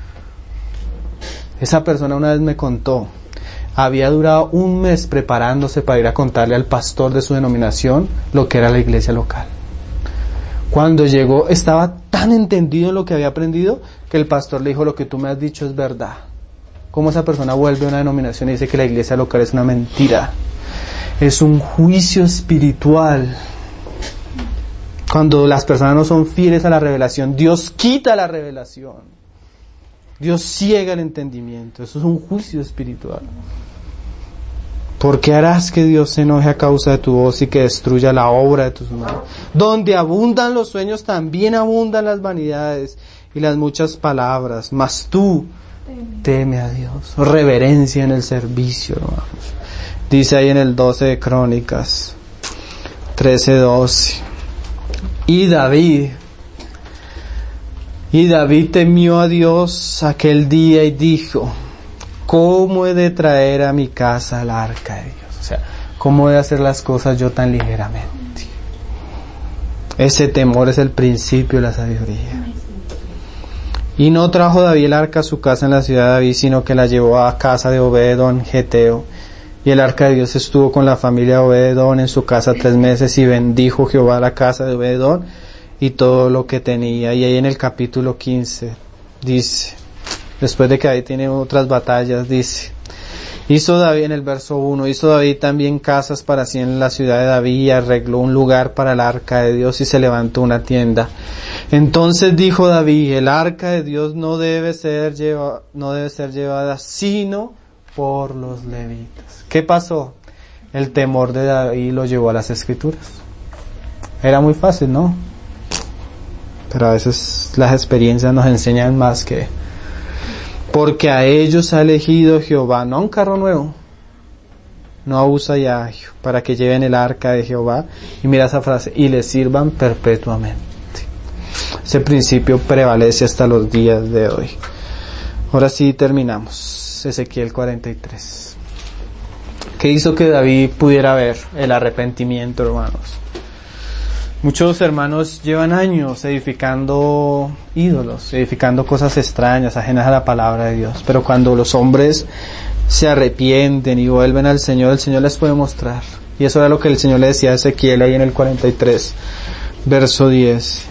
Esa persona una vez me contó, había durado un mes preparándose para ir a contarle al pastor de su denominación lo que era la iglesia local. Cuando llegó, estaba tan entendido en lo que había aprendido que el pastor le dijo, lo que tú me has dicho es verdad. ¿Cómo esa persona vuelve a una denominación y dice que la iglesia local es una mentira? Es un juicio espiritual. Cuando las personas no son fieles a la revelación, Dios quita la revelación. Dios ciega el entendimiento. Eso es un juicio espiritual. ¿Por qué harás que Dios se enoje a causa de tu voz y que destruya la obra de tus manos? Donde abundan los sueños, también abundan las vanidades y las muchas palabras. Mas tú, teme a Dios. Reverencia en el servicio, hermanos. Dice ahí en el doce de Crónicas, trece doce. Y David, y David temió a Dios aquel día y dijo, ¿cómo he de traer a mi casa el arca de Dios? O sea, ¿cómo he de hacer las cosas yo tan ligeramente? Ese temor es el principio de la sabiduría. Y no trajo David el arca a su casa en la ciudad de David, sino que la llevó a casa de Obed-edom geteo. Y el arca de Dios estuvo con la familia de Obed-edom en su casa tres meses, y bendijo Jehová la casa de Obed-edom y todo lo que tenía. Y ahí en el capítulo quince dice, después de que David tiene otras batallas, dice, hizo David en el verso uno, hizo David también casas para sí en la ciudad de David, y arregló un lugar para el arca de Dios, y se levantó una tienda. Entonces dijo David, el arca de Dios no debe ser lleva, no debe ser llevada sino por los levitas. ¿Qué pasó? El temor de David lo llevó a las escrituras. Era muy fácil, ¿no? Pero a veces las experiencias nos enseñan más que, porque a ellos ha elegido Jehová, no un carro nuevo, no a Usa y a Ahio, para que lleven el arca de Jehová, y mira esa frase, y le sirvan perpetuamente. Ese principio prevalece hasta los días de hoy. Ahora sí terminamos. Ezequiel cuarenta y tres. ¿Qué hizo que David pudiera ver el arrepentimiento, hermanos? Muchos hermanos llevan años edificando ídolos, edificando cosas extrañas, ajenas a la palabra de Dios. Pero cuando los hombres se arrepienten y vuelven al Señor, el Señor les puede mostrar. Y eso era lo que el Señor le decía a Ezequiel ahí en el cuarenta y tres, verso diez.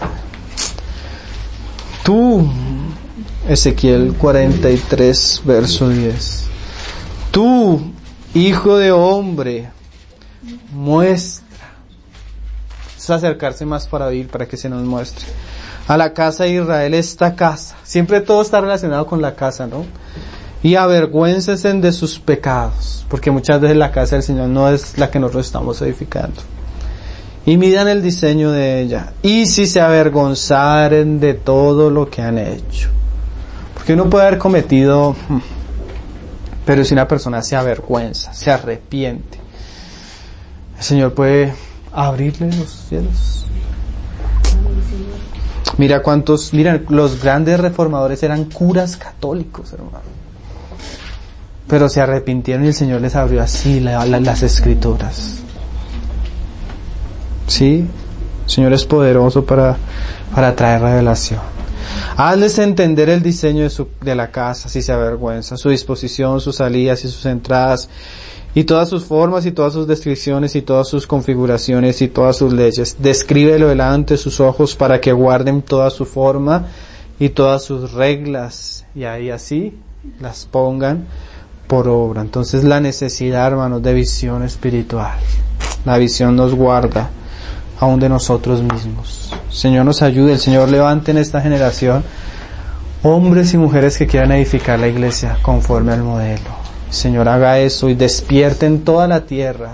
Tú, Ezequiel cuarenta y tres, verso diez. Tú, hijo de hombre, muestra. Es acercarse más para oír, para que se nos muestre. A la casa de Israel, esta casa. Siempre todo está relacionado con la casa, ¿no? Y avergüéncese de sus pecados, porque muchas veces la casa del Señor no es la que nosotros estamos edificando. Y midan el diseño de ella. Y si se avergonzaren de todo lo que han hecho. Porque uno puede haber cometido, pero si una persona se avergüenza, se arrepiente, el Señor puede abrirle los cielos. Mira cuántos, mira, los grandes reformadores eran curas católicos, hermano. Pero se arrepintieron y el Señor les abrió así la, la, las escrituras. Sí, el Señor es poderoso para, para traer revelación. Hazles entender el diseño de, su, de la casa, si se avergüenza, su disposición, sus salidas y sus entradas, y todas sus formas y todas sus descripciones y todas sus configuraciones y todas sus leyes. Descríbelo delante de sus ojos para que guarden toda su forma y todas sus reglas, y ahí así las pongan por obra. Entonces la necesidad, hermanos, de visión espiritual. La visión nos guarda aún de nosotros mismos. El Señor nos ayude, el Señor levante en esta generación hombres y mujeres que quieran edificar la iglesia conforme al modelo. Señor, haga eso y despierte en toda la tierra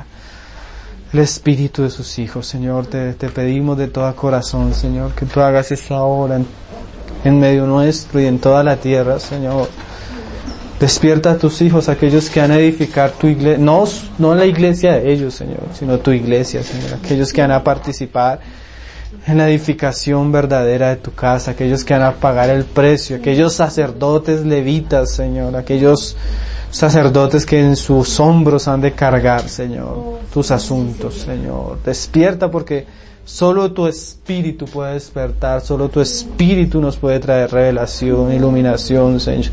el espíritu de sus hijos. Señor, te, te pedimos de todo corazón, Señor, que tú hagas esta obra en, en medio nuestro y en toda la tierra, Señor. Despierta a tus hijos, aquellos que van a edificar tu iglesia, no, no la iglesia de ellos, Señor, sino tu iglesia, Señor. Aquellos que van a participar en la edificación verdadera de tu casa, aquellos que van a pagar el precio, aquellos sacerdotes levitas, Señor, aquellos sacerdotes que en sus hombros han de cargar, Señor, tus asuntos, Señor. Despierta, porque solo tu espíritu puede despertar, solo tu espíritu nos puede traer revelación, iluminación, Señor.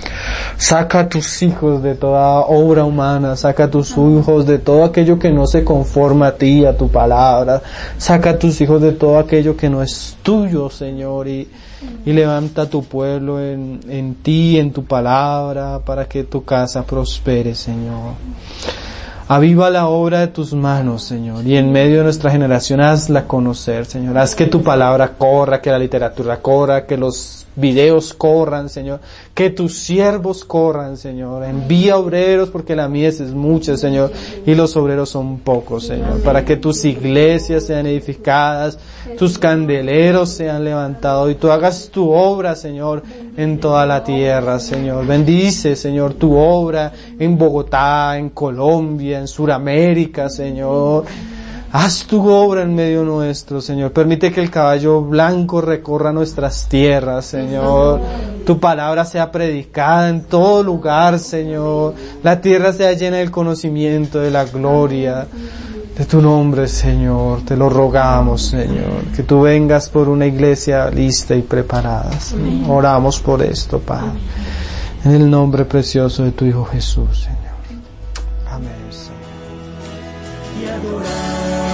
Saca a tus hijos de toda obra humana, saca a tus hijos de todo aquello que no se conforma a ti, a tu palabra, saca a tus hijos de todo aquello que no es tuyo, Señor, y, y levanta a tu pueblo en, en ti, en tu palabra, para que tu casa prospere, Señor. Aviva la obra de tus manos, Señor, y en medio de nuestra generación hazla conocer, Señor. Haz que tu palabra corra, que la literatura corra, que los videos corran, Señor, que tus siervos corran, Señor. Envía obreros, porque la mies es mucha, Señor, y los obreros son pocos, Señor, para que tus iglesias sean edificadas, tus candeleros sean levantados, y tú hagas tu obra, Señor, en toda la tierra, Señor. Bendice, Señor, tu obra en Bogotá, en Colombia, en Sudamérica, Señor. Haz tu obra en medio nuestro, Señor. Permite que el caballo blanco recorra nuestras tierras, Señor. Tu palabra sea predicada en todo lugar, Señor. La tierra sea llena del conocimiento de la gloria de tu nombre, Señor. Te lo rogamos, Señor. Que tú vengas por una iglesia lista y preparada, Señor. Oramos por esto, Padre. En el nombre precioso de tu Hijo Jesús, Señor. Amén, Señor. Y adorar.